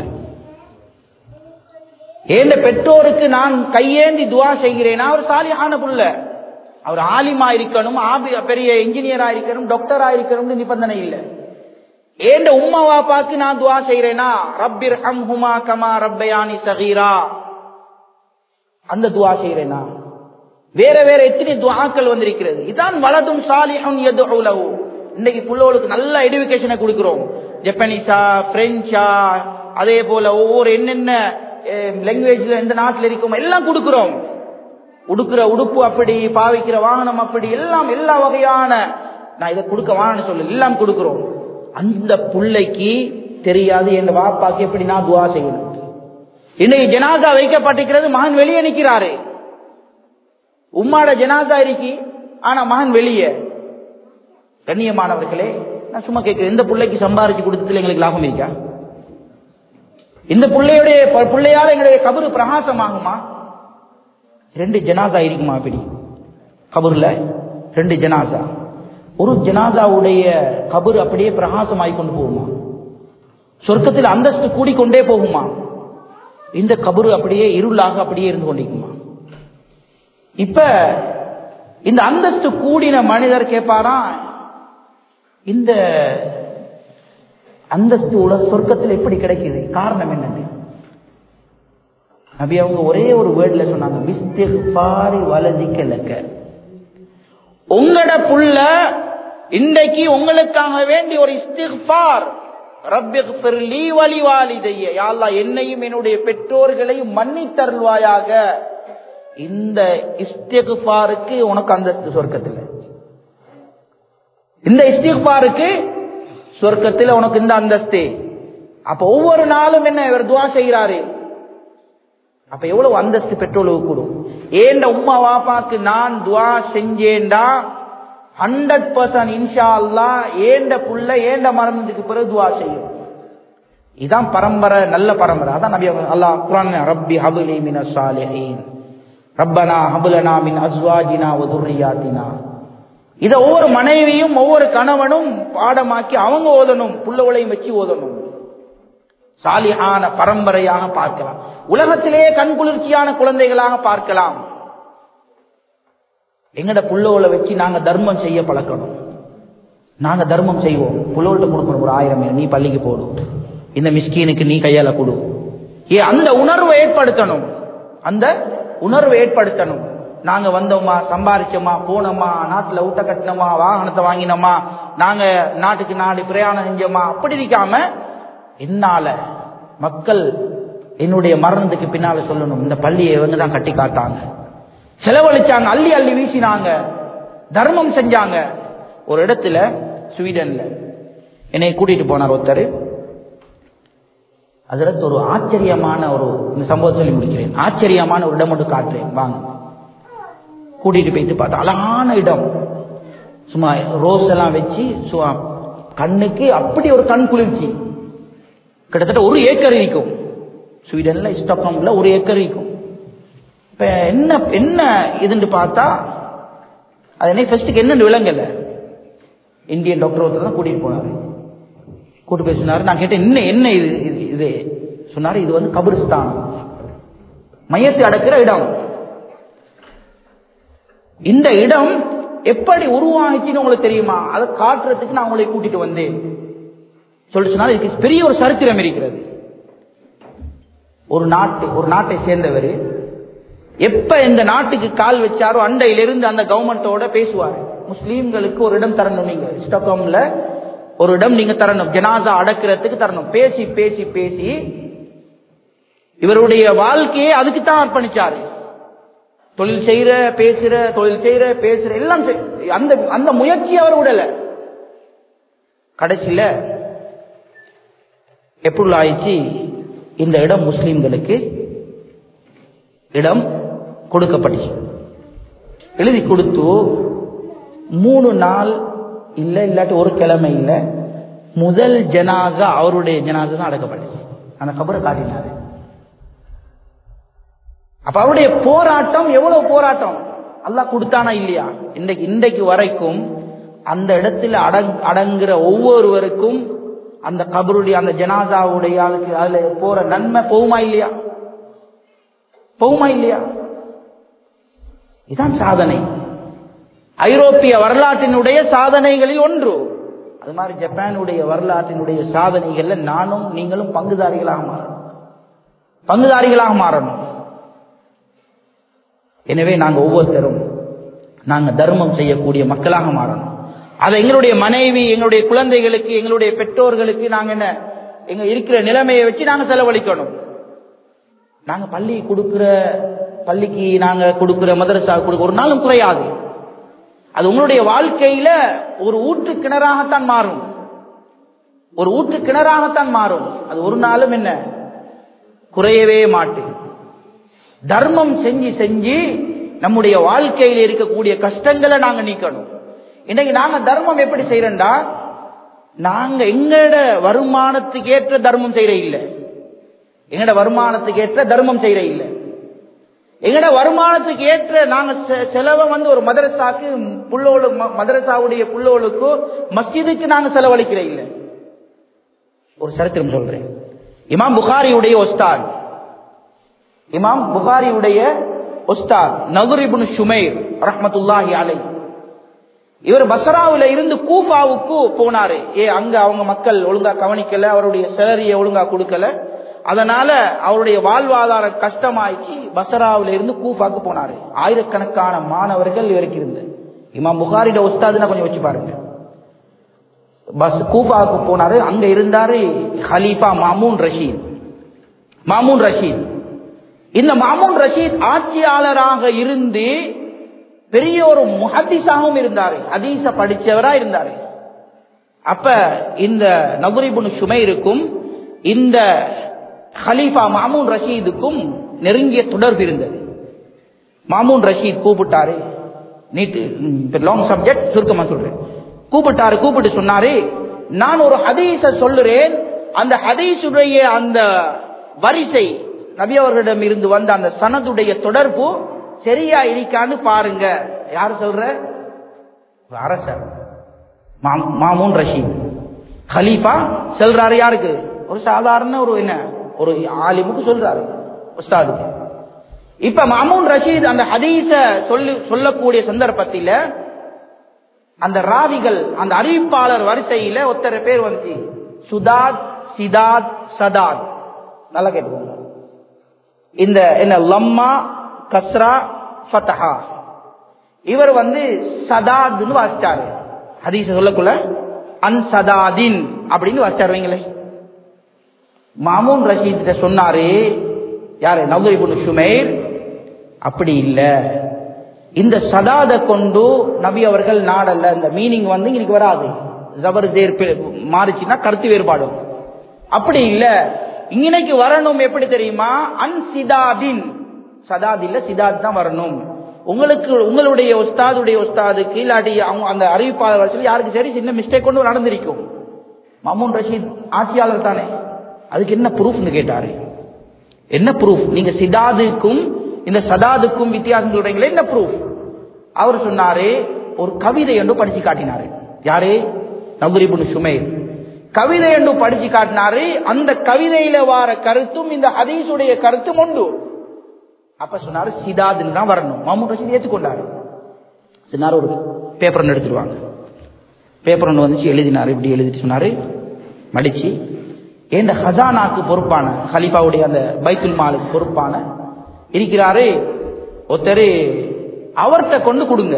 ஏண்ட பெற்றோருக்கு நான் கையேந்தி துஆ செய்கிறேன்னா அவர் சாலிஹான புள்ள. அவர் ஆலிமா இருக்கணும், பெரிய இன்ஜினியரா இருக்கணும், டாக்டரா இருக்கணும் நிபந்தனை இல்லை. ஏண்ட உம்மா வாப்பாக்கு நான் துஆ செய்கிறேனா ரப்பிர்ஹம்ஹுமா கமா ரப்பயானி ஸகீரா, அந்த துஆ செய்கிறேனா. வேற வேற எத்தனை துஆக்கள் வந்திருக்கிறது. இதான் வலதும் சாலிஹுன் யதுஉ லஹு. இன்னைக்கு புள்ளோளுக்கு நல்ல எடுகேஷனை கொடுக்கிறோம், ஜப்பானீஸா பிரெஞ்சா அதே போல ஒவ்வொரு என்னென்ன லாங்குவேஜ்ல எந்த நாட்டில் இருக்கும் எல்லாம் கொடுக்கிறோம். உடுக்கிற உடுப்பு அப்படி, பாவிக்கிற வாகனம் அப்படி, எல்லாம் எல்லா வகையான, நான் இதை கொடுக்க வான்னு சொல்ல எல்லாம் கொடுக்கிறோம். அந்த புள்ளைக்கு தெரியாது என் வாப்பாக்கு எப்படி நான் துஆ செய்யணும். இன்னைக்கு ஜனாசா வைக்கப்பட்டிருக்கிறது, மகன் வெளியே நிற்கிறாரு. உம்மாட ஜனாசா இருக்கி, ஆனா மகன் வெளியே. கண்ணியமானவர்களே, நான் சும்மா கேட்கிறேன், இந்த பிள்ளைக்கு சம்பாரிச்சு கொடுத்ததுல எங்களுக்கு லாபம் இருக்கா? இந்த பிள்ளையுடைய பிள்ளையால எங்களுடைய கபரு பிரகாசமாகுமா? ரெண்டு ஜனாசா இருக்குமா? அப்படி கபூர்ல ரெண்டு ஜனாசா, ஒரு ஜனாசாவுடைய கபரு அப்படியே பிரகாசமாகி கொண்டு போகுமா? சொர்க்கத்தில் அந்தஸ்து கூடிக்கொண்டே போகுமா? இந்த கபரு அப்படியே இருளாக அப்படியே இருந்து கொண்டிருக்குமா? இப்ப இந்த அந்தஸ்து கூடின மனிதர் கேட்பாரா, இந்த அந்தஸ்து உலக சொர்க்கத்தில் எப்படி கிடைக்குது? காரணம் என்னது? நபி அவங்க ஒரே ஒரு வேர்ட்ல சொன்னாங்க, பிஸ்திக்பாரி வலதிக்க லக்க. உங்களோட புள்ள இன்றைக்கு உங்களுக்காக வேண்டி ஒரு இஸ்திக்பார், ரப்பிக்ஃபிர் லீ வலி வாலிதைய, யா அல்லாஹ் என்னையும் என்னுடைய பெற்றோர்களையும் மன்னித்தருள்வாயாக. இந்த இஸ்திக்ஃபாருக்கு உனக்கு அந்தஸ்து சொர்க்கத்தில். இந்த இஸ்திக்ஃபாருக்கு சொர்க்கத்தில் உனக்கு இந்த அந்தஸ்து. அப்ப ஒவ்வொரு நாளும் என்ன இவர் துஆ செய்கிறாரு. அப்ப எவ்வளவு அந்தஸ்து பெற்றோர்களுக்கு கூடும். ஏண்ட உம்மா வாப்பாக்கு நான் துஆ செஞ்சேன்டா ஹண்ட்ரட் பர்சன்ட் இன்ஷா அல்லாஹ் ஏண்ட புள்ள ஏண்ட மரணத்துக்கு பிறகு துஆ செய்யும். இதான் பரம்பரை, நல்ல பரம்பரை. அதான் நபி அல்லாஹ் குர்ஆன் ரப்பி ஹப்லி மினஸ் சாலிஹீன் ரப்பனா ஹப்லனா மின் அஸ்வாஜினா வ துர்ரியாத்தினா. இத ஒவ்வொரு மனைவியும் ஒவ்வொரு கணவனும் பாடமாக்கி அவங்க ஓதணும், புள்ளவளையும் வச்சு ஓதணும். சாலிஹான பரம்பரையாக பார்க்கலாம். உலகத்திலே கண்குளிர்ச்சியான குழந்தைகளாக பார்க்கலாம். எங்கட புள்ளோல வச்சு நாங்க தர்மம் செய்ய பழக்கணும். நாங்க தர்மம் செய்வோம், புள்ளோல்ட்ட கொடுக்கணும். ஒரு ஆயிரம் நீ பள்ளிக்கு போடும், இந்த மிஸ்கீனுக்கு நீ கையால கொடு. ஏ அந்த உணர்வை ஏற்படுத்தணும், அந்த உணர்வை ஏற்படுத்தணும். நாங்க வந்தோமா, சம்பாதிச்சோமா, போனோமா, நாட்டுல ஊட்ட கட்டினோமா, வாகனத்தை வாங்கினோமா, நாங்க நாட்டுக்கு நாடு பிரயாணம் செஞ்சோமா, அப்படி இருக்காம என்னால மக்கள் என்னுடைய மரணத்துக்கு பின்னால சொல்லணும் இந்த பள்ளியை வந்து தான் கட்டி காட்டாங்க, செலவழிச்சாங்க, அள்ளி அள்ளி வீசினாங்க, தர்மம் செஞ்சாங்க. ஒரு இடத்துல ஸ்வீடன்ல என்னை கூட்டிட்டு போனார் ஒருத்தர். அதுல ஒரு ஆச்சரியமான ஒரு இந்த சம்பவத்தை சொல்லி முடிக்கிறேன். ஆச்சரியமான ஒரு இடம் ஒன்று காட்டுறேன் வாங்க. கூட்டிட்டு போயிட்டு பார்த்தா அழகான இடம், சும்மா ரோஸ் எல்லாம் வச்சு சும்மா கண்ணுக்கு அப்படி ஒரு கண் குளிர்ச்சி. கிட்டத்தட்ட ஒரு ஏக்கர் இருக்கும் ஸ்வீடன்ல, ஸ்டாக்ஹோம்ல ஒரு ஏக்கர் இருக்கும். இப்ப என்ன என்ன இதுன்னு பார்த்தா அது என்ன ஃபர்ஸ்ட்டுக்கு என்னன்னு விளங்கல. இந்தியன் டாக்டர் ஒருத்தர் தான் கூட்டிட்டு போனாரு. கூட்டு போய் சொன்னாரு, நான் கேட்டேன் என்ன என்ன இது இது சொன்னாரு, இது வந்து கபிரிஸ்தான், மையத்தை அடக்கிற இடம். இந்த இடம் எப்படி உருவாகிச்சுன்னு உங்களுக்கு தெரியுமா? அதை காட்டுறதுக்கு நான் உங்களை கூட்டிட்டு வந்தேன் சொல்லி சொன்னாரு. இதுக்கு பெரிய ஒரு சரித்திரம் இருக்கிறது. ஒரு நாட்டு ஒரு நாட்டை சேர்ந்தவர் எப்ப இந்த நாட்டுக்கு கால் வச்சாரோ அண்டையிலிருந்து அந்த கவர்மெண்டோட பேசுவார். முஸ்லீம்களுக்கு ஒரு இடம் தரணும், நீங்க ஸ்டாக்ஹோம்ல ஒரு இடம் நீங்க தரணும், ஜனாசா அடக்கிறதுக்கு தரணும். பேசி பேசி பேசி இவருடைய வாழ்க்கையை அதுக்கு தான் அர்ப்பணிச்சாரு. தொழில் செய்யற பேசுற, தொழில் செய்யற பேசுற எல்லாம் அந்த அந்த முயற்சி அவர் விடல. கடைசியில எப்படி ஆயிடுச்சு, இந்த இடம் முஸ்லிம்களுக்கு இடம் கொடுக்கப்பட்டுச்சு. எழுதி கொடுத்து மூணு நாள் இல்ல இல்லாட்டி ஒரு கிழமை இல்ல, முதல் ஜனாசா அவருடைய ஜனாசா தான் அடக்கப்பட்டுச்சு. அந்த கபரை காட்டினாரு. அப்ப அவருடைய போராட்டம் எவ்வளவு போராட்டம் அல்லாஹ் கொடுத்தானா இல்லையா? இன்றைக்கு இன்றைக்கு வரைக்கும் அந்த இடத்துல அடங் அடங்குற ஒவ்வொருவருக்கும் அந்த கபருடைய அந்த ஜனாசாவுடைய அதுக்கு அதுல போற நன்மை போகுமா இல்லையா? போகுமா இல்லையா? இதுதான் சாதனை. ஐரோப்பிய வரலாற்றினுடைய சாதனைகளில் ஒன்று. அது மாதிரி ஜப்பானுடைய வரலாற்றினுடைய சாதனைகள்ல நானும் நீங்களும் பங்குதாரிகளாக மாறணும், பங்குதாரிகளாக மாறணும். எனவே நாங்க ஒவ்வொருத்தரும் நாங்க தர்மம் செய்யக்கூடிய மக்களாக மாறணும். அதை எங்களுடைய மனைவி, எங்களுடைய குழந்தைகளுக்கு, எங்களுடைய பெற்றோர்களுக்கு நாங்க என்ன எங்க இருக்கிற நிலைமையை வச்சு நாங்க செலவழிக்கணும். நாங்க பள்ளி கொடுக்கிற பள்ளிக்கு நாங்க கொடுக்கிற மதரசா கொடுக்க ஒரு நாளும் குறையாது. அது உங்களுடைய வாழ்க்கையில ஒரு ஊற்று கிணறாகத்தான் மாறும், ஒரு ஊற்று கிணறாகத்தான் மாறும். அது ஒரு நாளும் என்ன குறையவே மாட்டேன். தர்மம் செஞ்சு செஞ்சு நம்முடைய வாழ்க்கையில் இருக்கக்கூடிய கஷ்டங்களை நாங்க நீக்கணும். இன்னைக்கு நாங்க தர்மம் எப்படி செய்யறோம்டா, நாங்க எங்கட வருமானத்துக்கு ஏற்ற தர்மம் செய்யற இல்ல, எங்கட வருமானத்துக்கு ஏற்ற தர்மம் செய்யற இல்ல. எங்கட வருமானத்துக்கு ஏற்ற நாங்க செலவை வந்து ஒரு மதரசாக்கு புள்ளோடு மதரசாவுடைய புள்ளோளுக்கு மஸ்ஜிதுக்கு நாங்க செலவழிக்கிற இல்ல. ஒரு சரித்திரம் சொல்றேன். இமாம் புகாரியுடைய உஸ்தாத், இமாம் புகாரியுடைய உஸ்தாத் நதுர் இப்னு ஷுமைர் ரஹ்மத்துல்லாஹி அலைஹி, இவர் பஸ்ராவுல இருந்து கூஃபாவுக்கு போனாரு. ஏ அங்க அவங்க மக்கள் ஒழுங்கா கவனிக்கல, அவருடைய சேலரியை ஒழுங்கா கொடுக்கல, அதனால அவருடைய வாழ்வாதாரம் கஷ்டமாயிடுச்சு. பஸ்ராவுல இருந்து கூஃபாக்கு போனாரு. ஆயிரக்கணக்கான மாணவர்கள் இவருக்கு இருந்து. இமாம் புகாரியோட உஸ்தாதுன்னா கொஞ்சம் வச்சு பாருங்க. பஸ் கூஃபாவுக்கு போனாரு. அங்க இருந்தாரு ஹலீஃபா மாமூன் ரஷீத். மாமூன் ரஷீத் இந்த மாமூன் ரஷீத் ஆட்சியாளராக இருந்து பெரிய ஒரு முஹத்திஸாகவும் இருந்தாரு, ஹதீஸ படிச்சவரா இருந்தாரு. அப்ப இந்த நதுர் இப்னு ஷுமைருக்கும் இந்த ஹலீஃபா மாமூன் ரஷீதுக்கும் நெருங்கிய தொடர்பு இருந்தது. மாமூன் ரஷீத் கூப்பிட்டாரு, நீட்டு லாங் சப்ஜெக்ட் சுருக்கமா சொல்றேன். கூப்பிட்டாரு, கூப்பிட்டு சொன்னாரு, நான் ஒரு ஹதீஸ சொல்லுறேன், அந்த ஹதீஸுடைய அந்த வரிசை நபி அவர்களிடம் இருந்து வந்த அந்த சனதுடைய தொடர்பு சரியா இருக்கான்னு பாருங்க. யாரு சொல்ற? அரசர் மாமூன் ரஷீத் ஹலீஃபா சொல்றாரு. யாருக்கு? ஒரு சாதாரண ஒரு என்ன ஒரு ஆலிமுக்கு சொல்றாரு, உஸ்தாதுக்கு. இப்ப மாமூன் ரஷீத் அந்த ஹதீஸ சொல்லி சொல்லக்கூடிய சந்தர்ப்பத்தில் அந்த ராவிகள் அந்த அறிவிப்பாளர் வரிசையில ஒத்தர பேர் வந்து சுதாத், சிதாத், சதாத். நல்லா கேட்டுக்கோங்க. இந்த என்ன லம்மா, கஸ்ரா, ஃபதஹா. இவர் வந்து சதாத்னு வாசிச்சாரு. ஹதீஸ சொல்லக்குள்ள அன் சதாதின் அப்படின்னு வாசிச்சாருவீங்களே. மாமூன் ரஷீத் சொன்னாரு, யாரு? நதுர் இப்னு ஷுமைர். அப்படி இல்ல, இந்த சதாத கொண்டு நபி அவர்கள் நாடல்ல. இந்த மீனிங் வந்து இன்னைக்கு வராது, ஜபர் ஜேர் மாறிச்சுன்னா கருத்து வேறுபாடும். அப்படி இல்ல, இன்னைக்கு வரணும். எப்படி தெரியுமா? அன் சிதாதின். சதாத் இல்ல, சிதாத் தான் வரணும். உங்களுக்கு உங்களுடைய உஸ்தாதுடைய உஸ்தாதுக்கு இல்லாட்டி அவங்க அந்த அறிவிப்பாளர் வரிசையில் யாருக்கு சரி சின்ன மிஸ்டேக் கொண்டு நடந்திருக்கும். மாமூன் ரஷீத் ஆட்சியாளர் தானே, அதுக்கு என்ன ப்ரூஃப்னு கேட்டாரு. என்ன ப்ரூஃப்? நீங்க சிதாதுக்கும் இந்த சதாதுக்கும் வித்தியாசம் சொல்றீங்களே, என்ன ப்ரூஃப்? அவர் சொன்னாரு, ஒரு கவிதை என்று படிச்சு காட்டினாரு. யாரு? நதுர் இப்னு ஷுமைர். கவிதை என்று படிச்சு காட்டினாரு. அந்த கவிதையில வார கருத்தும் இந்த ஹதீஸுடைய கருத்தும் உண்டு. அப்ப சொன்னாரு சிதாதுன்னு தான் வரணும். மாமூன் ரஷீத் ஏற்றுக்கொண்டாரு. சொன்னாரு, ஒரு பேப்பர் ஒன்று எடுத்துருவாங்க. பேப்பர் ஒன்று வந்துச்சு, எழுதினாரு. இப்படி எழுதிட்டு சொன்னாரு, மடிச்சு, ஏண்ட ஹசானாக்கு பொறுப்பான ஹலீஃபாவுடைய அந்த பைத்துல் மாலுக்கு பொறுப்பான இருக்கிறாரு ஒருத்தர், அவர்கிட்ட கொண்டு கொடுங்க,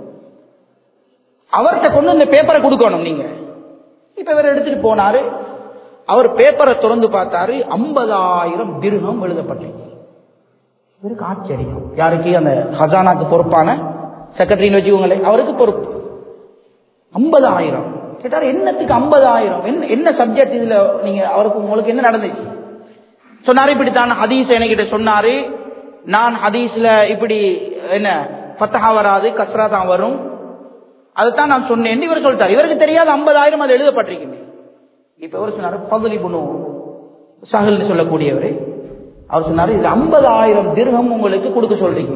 அவர்கிட்ட கொண்டு இந்த பேப்பரை கொடுக்கணும் நீங்க. இப்ப இவர் எடுத்துட்டு போனாரு. அவர் பேப்பரை திறந்து பார்த்தாரு, ஐம்பதாயிரம் திர்ஹம் எழுதப்பட்டிருக்கு. இவருக்கு ஆச்சரியம். யாருக்கு? அந்த ஹசானாக்கு பொறுப்பான செக்ரட்டரின்னு வச்சுக்கோங்களே, அவருக்கு பொறுப்பு. ஐம்பதாயிரம் கேட்டாரு. என்னத்துக்கு ஐம்பதாயிரம்? என்ன சப்ஜெக்ட் இதுல? நீங்க அவருக்கு உங்களுக்கு என்ன நடந்துச்சு? சொன்னாரு, இப்படித்தான் ஹதீஸ் என்கிட்ட சொன்னாரு. நான் ஹதீஸ்ல இப்படி என்ன ஃபத்ஹா வராது, கஸ்ரா தான் வரும், அதைத்தான் நான் சொன்னேன். இவர் சொல்லிட்டார். இவருக்கு தெரியாது ஐம்பதாயிரம் அது எழுதப்பட்டிருக்கு. இப்ப இவர் சொன்னாரு, ஃபதுல் இப்னு சஹல் சொல்லக்கூடியவர், அவர் சொன்னாரு, இது ஐம்பதாயிரம் திர்ஹம் உங்களுக்கு கொடுக்க சொல்றீங்க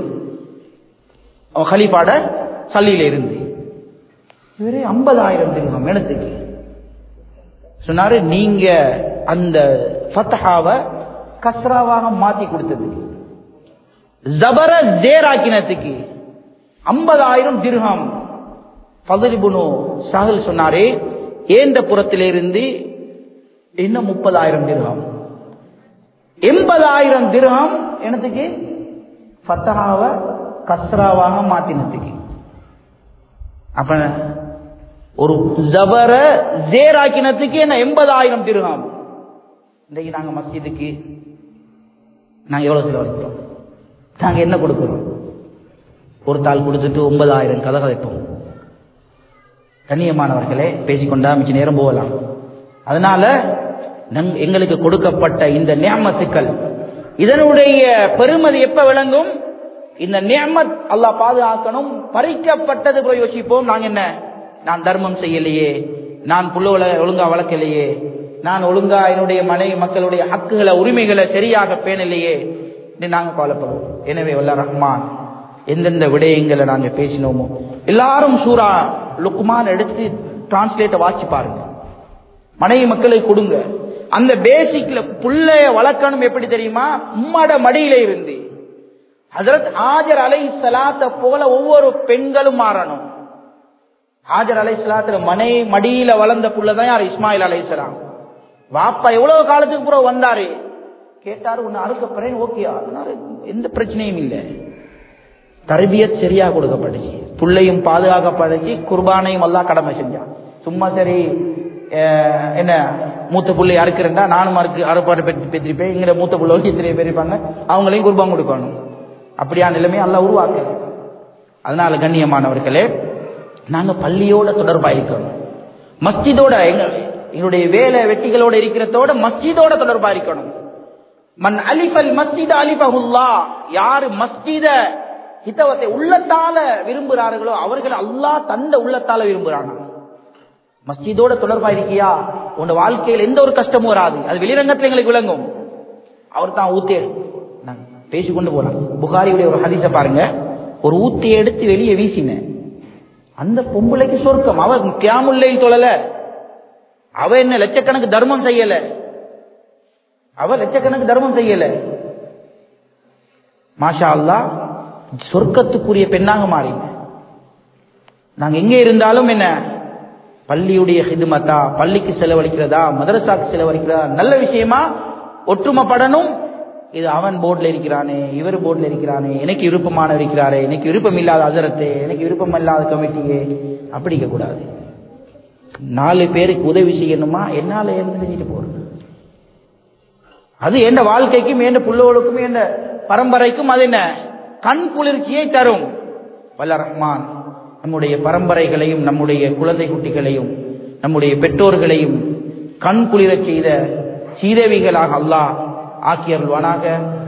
ஹலீஃபாட சல்லியில இருந்து. இவரே ஐம்பதாயிரம் திர்ஹம் எடுத்துக்கு சொன்னாரு, நீங்க அந்த ஃபத்ஹாவை கஸ்ராவாக மாத்தி கொடுத்ததுக்கு, ஜபர ஜேராக்கினத்துக்கு ஐம்பதாயிரம் திர்ஹம். ஃபதுல் இப்னு சஹல் சொன்னாரு, ஏந்த புறத்திலிருந்து இன்னும் முப்பதாயிரம் திர்ஹம், எண்பதாயிரம் திர்ஹம் என்னத்துக்கு? ஃபத்ஹாவை கஸ்ராவாக மாத்தினத்துக்கு. அப்ப ஒரு ஜபர ஜேராக்கினத்துக்கு என்ன எண்பதாயிரம் திர்ஹம். இன்றைக்கு நாங்க மஸ்ஜிதுக்கு நாங்க எவ்வளவு செலவழிக்கிறோம்? நாங்க என்ன கொடுக்கிறோம்? ஒரு தாள் கொடுத்துட்டு ஒன்பதாயிரம் கதை கதைப்போம். கண்ணியமானவர்களே, பேசிக்கொண்டா மிச்ச நேரம் போகலாம். அதனால எங்களுக்கு கொடுக்கப்பட்ட இந்த நியமத்துக்கள், இதனுடைய பெருமதி எப்ப விளங்கும்? இந்த நியமத் அல்லாஹ் பாதுகாக்கணும். பறிக்கப்பட்டது போய் யோசிப்போம். நாங்க என்ன, நான் தர்மம் செய்யலையே, நான் புள்ளவளை ஒழுங்கா வளர்க்கலையே, நான் ஒழுங்கா என்னுடைய மனை மக்களுடைய ஹக்குகளை உரிமைகளை சரியாக பேணலையே என்று நாங்க கவலைப்படுவோம். எனவே வல்ல ரஹ்மான் எந்தெந்த விடயங்களை நாங்க பேசினோமோ எல்லாரும் சூரா லுக்மான் எடுத்து டிரான்ஸ்லேட்டை வாசி பாருங்க. மனைவி மக்களை கொடுங்க. அந்த பேசிக்ல புள்ளைய வளர்க்கணும். எப்படி தெரியுமா? உம்மட மடியில இருந்து ஹஜ்ரத் ஹாஜர் அலைஹிஸ்ஸலாத்தை போல ஒவ்வொரு பெண்களும் மாறணும். ஹாஜர் அலைஹிஸ்ஸலாத்துல மனை மடியில வளர்ந்த புள்ளதான் யார்? இஸ்மாயில் அலைஹிஸ்ஸலாம். வாப்பா எவ்வளவு காலத்துக்கு பிறகு வந்தாரு, கேட்டாரு, உன்னை அறுக்கப்படுறேன், ஓகேயா? எந்த பிரச்சனையும் இல்லை. தர்பியத் சரியா கொடுக்கப்பட்டுச்சு, புள்ளையும் பாதுகாக்கப்பட்டுச்சு, குர்பானையும் எல்லாம் கடமை செஞ்சான். சும்மா சரி என்ன மூத்த புள்ளை அறுக்கிறேன்டா நானும் அறுக்கு அறுப்பாடு பெற்று பெற்றிருப்பேன். இங்கிற மூத்த புள்ள எத்தனை பேர் இருப்பாங்க, அவங்களையும் குர்பான் கொடுக்கணும். அப்படியா நிலைமை அல்லாஹ் உருவாக்க. அதனால கண்ணியமானவர்களே, நாங்க பள்ளியோட தொடர்பாயிருக்கணும், மஸ்ஜிதோட எங்க எங்களுடைய வேலை வெட்டிகளோட இருக்கிறதோட மஸ்ஜிதோட தொடர்பா இருக்கணும். மன் அலிஃபல் மஸ்ஜித அலிஃபஹுல்லாஹ், யாரு மஸ்ஜித ஹிதவத்தை உள்ளத்தால விரும்புகிறார்களோ அவர்கள் அல்லாஹ் தந்த உள்ளத்தால விரும்புறாங்க. மஸ்ஜிதோட தொடர்பா இருக்கியா, உன் வாழ்க்கையில் எந்த ஒரு கஷ்டமும் வராது. அது வெளிரங்கத்தில் எங்களுக்கு விளங்கும். அவர் தான் ஊத்தே பேசிக்கொண்டு போலாம். புகாரியுடைய ஒரு ஹதீஸை பாருங்க. ஒரு ஊத்தியை எடுத்து வெளியே வீசின அந்த பொம்பளைக்கு சொர்க்கம். அவ கியாமுல்லைல் தொழல, அவ என்ன லட்சக்கணக்கு தர்மம் செய்யல, அவ லட்சக்கணக்கு தர்மம் செய்யல. மாஷா அல்லாஹ், சொர்க்கத்துக்குரிய பெண்ணாக மாறிங்க. நாங்க எங்கே இருந்தாலும் என்ன பள்ளியுடைய ஹிதுமத்தா, பள்ளிக்கு செலவழிக்கிறதா, மதரசாக்கு செலவழிக்கிறதா, நல்ல விஷயமா ஒற்றுமைப்படணும். இது அவன் போர்டில் இருக்கிறானே, இவர் போர்டில் இருக்கிறானே, எனக்கு விருப்பமான இருக்கிறாரே, எனக்கு விருப்பம் இல்லாத அசரத்தே, எனக்கு விருப்பம் இல்லாத கமிட்டியே, அப்படி இருக்கக்கூடாது. நாலு பேருக்கு உதவி செய்யணுமா, என்னால இருந்து செஞ்சுட்டு போறது. அது எந்த வாழ்க்கைக்கும் எந்த புள்ளோளுக்கும் எந்த பரம்பரைக்கும் அது என்ன கண் குளிர்ச்சியை தரும். வல்ல ரஹ்மான் நம்முடைய பரம்பரைகளையும் நம்முடைய குழந்தை குட்டிகளையும் நம்முடைய பெற்றோர்களையும் கண் குளிரச் செய்த சீதேவிகளாக அல்லாஹ் ஆக்கியருள்வானாக.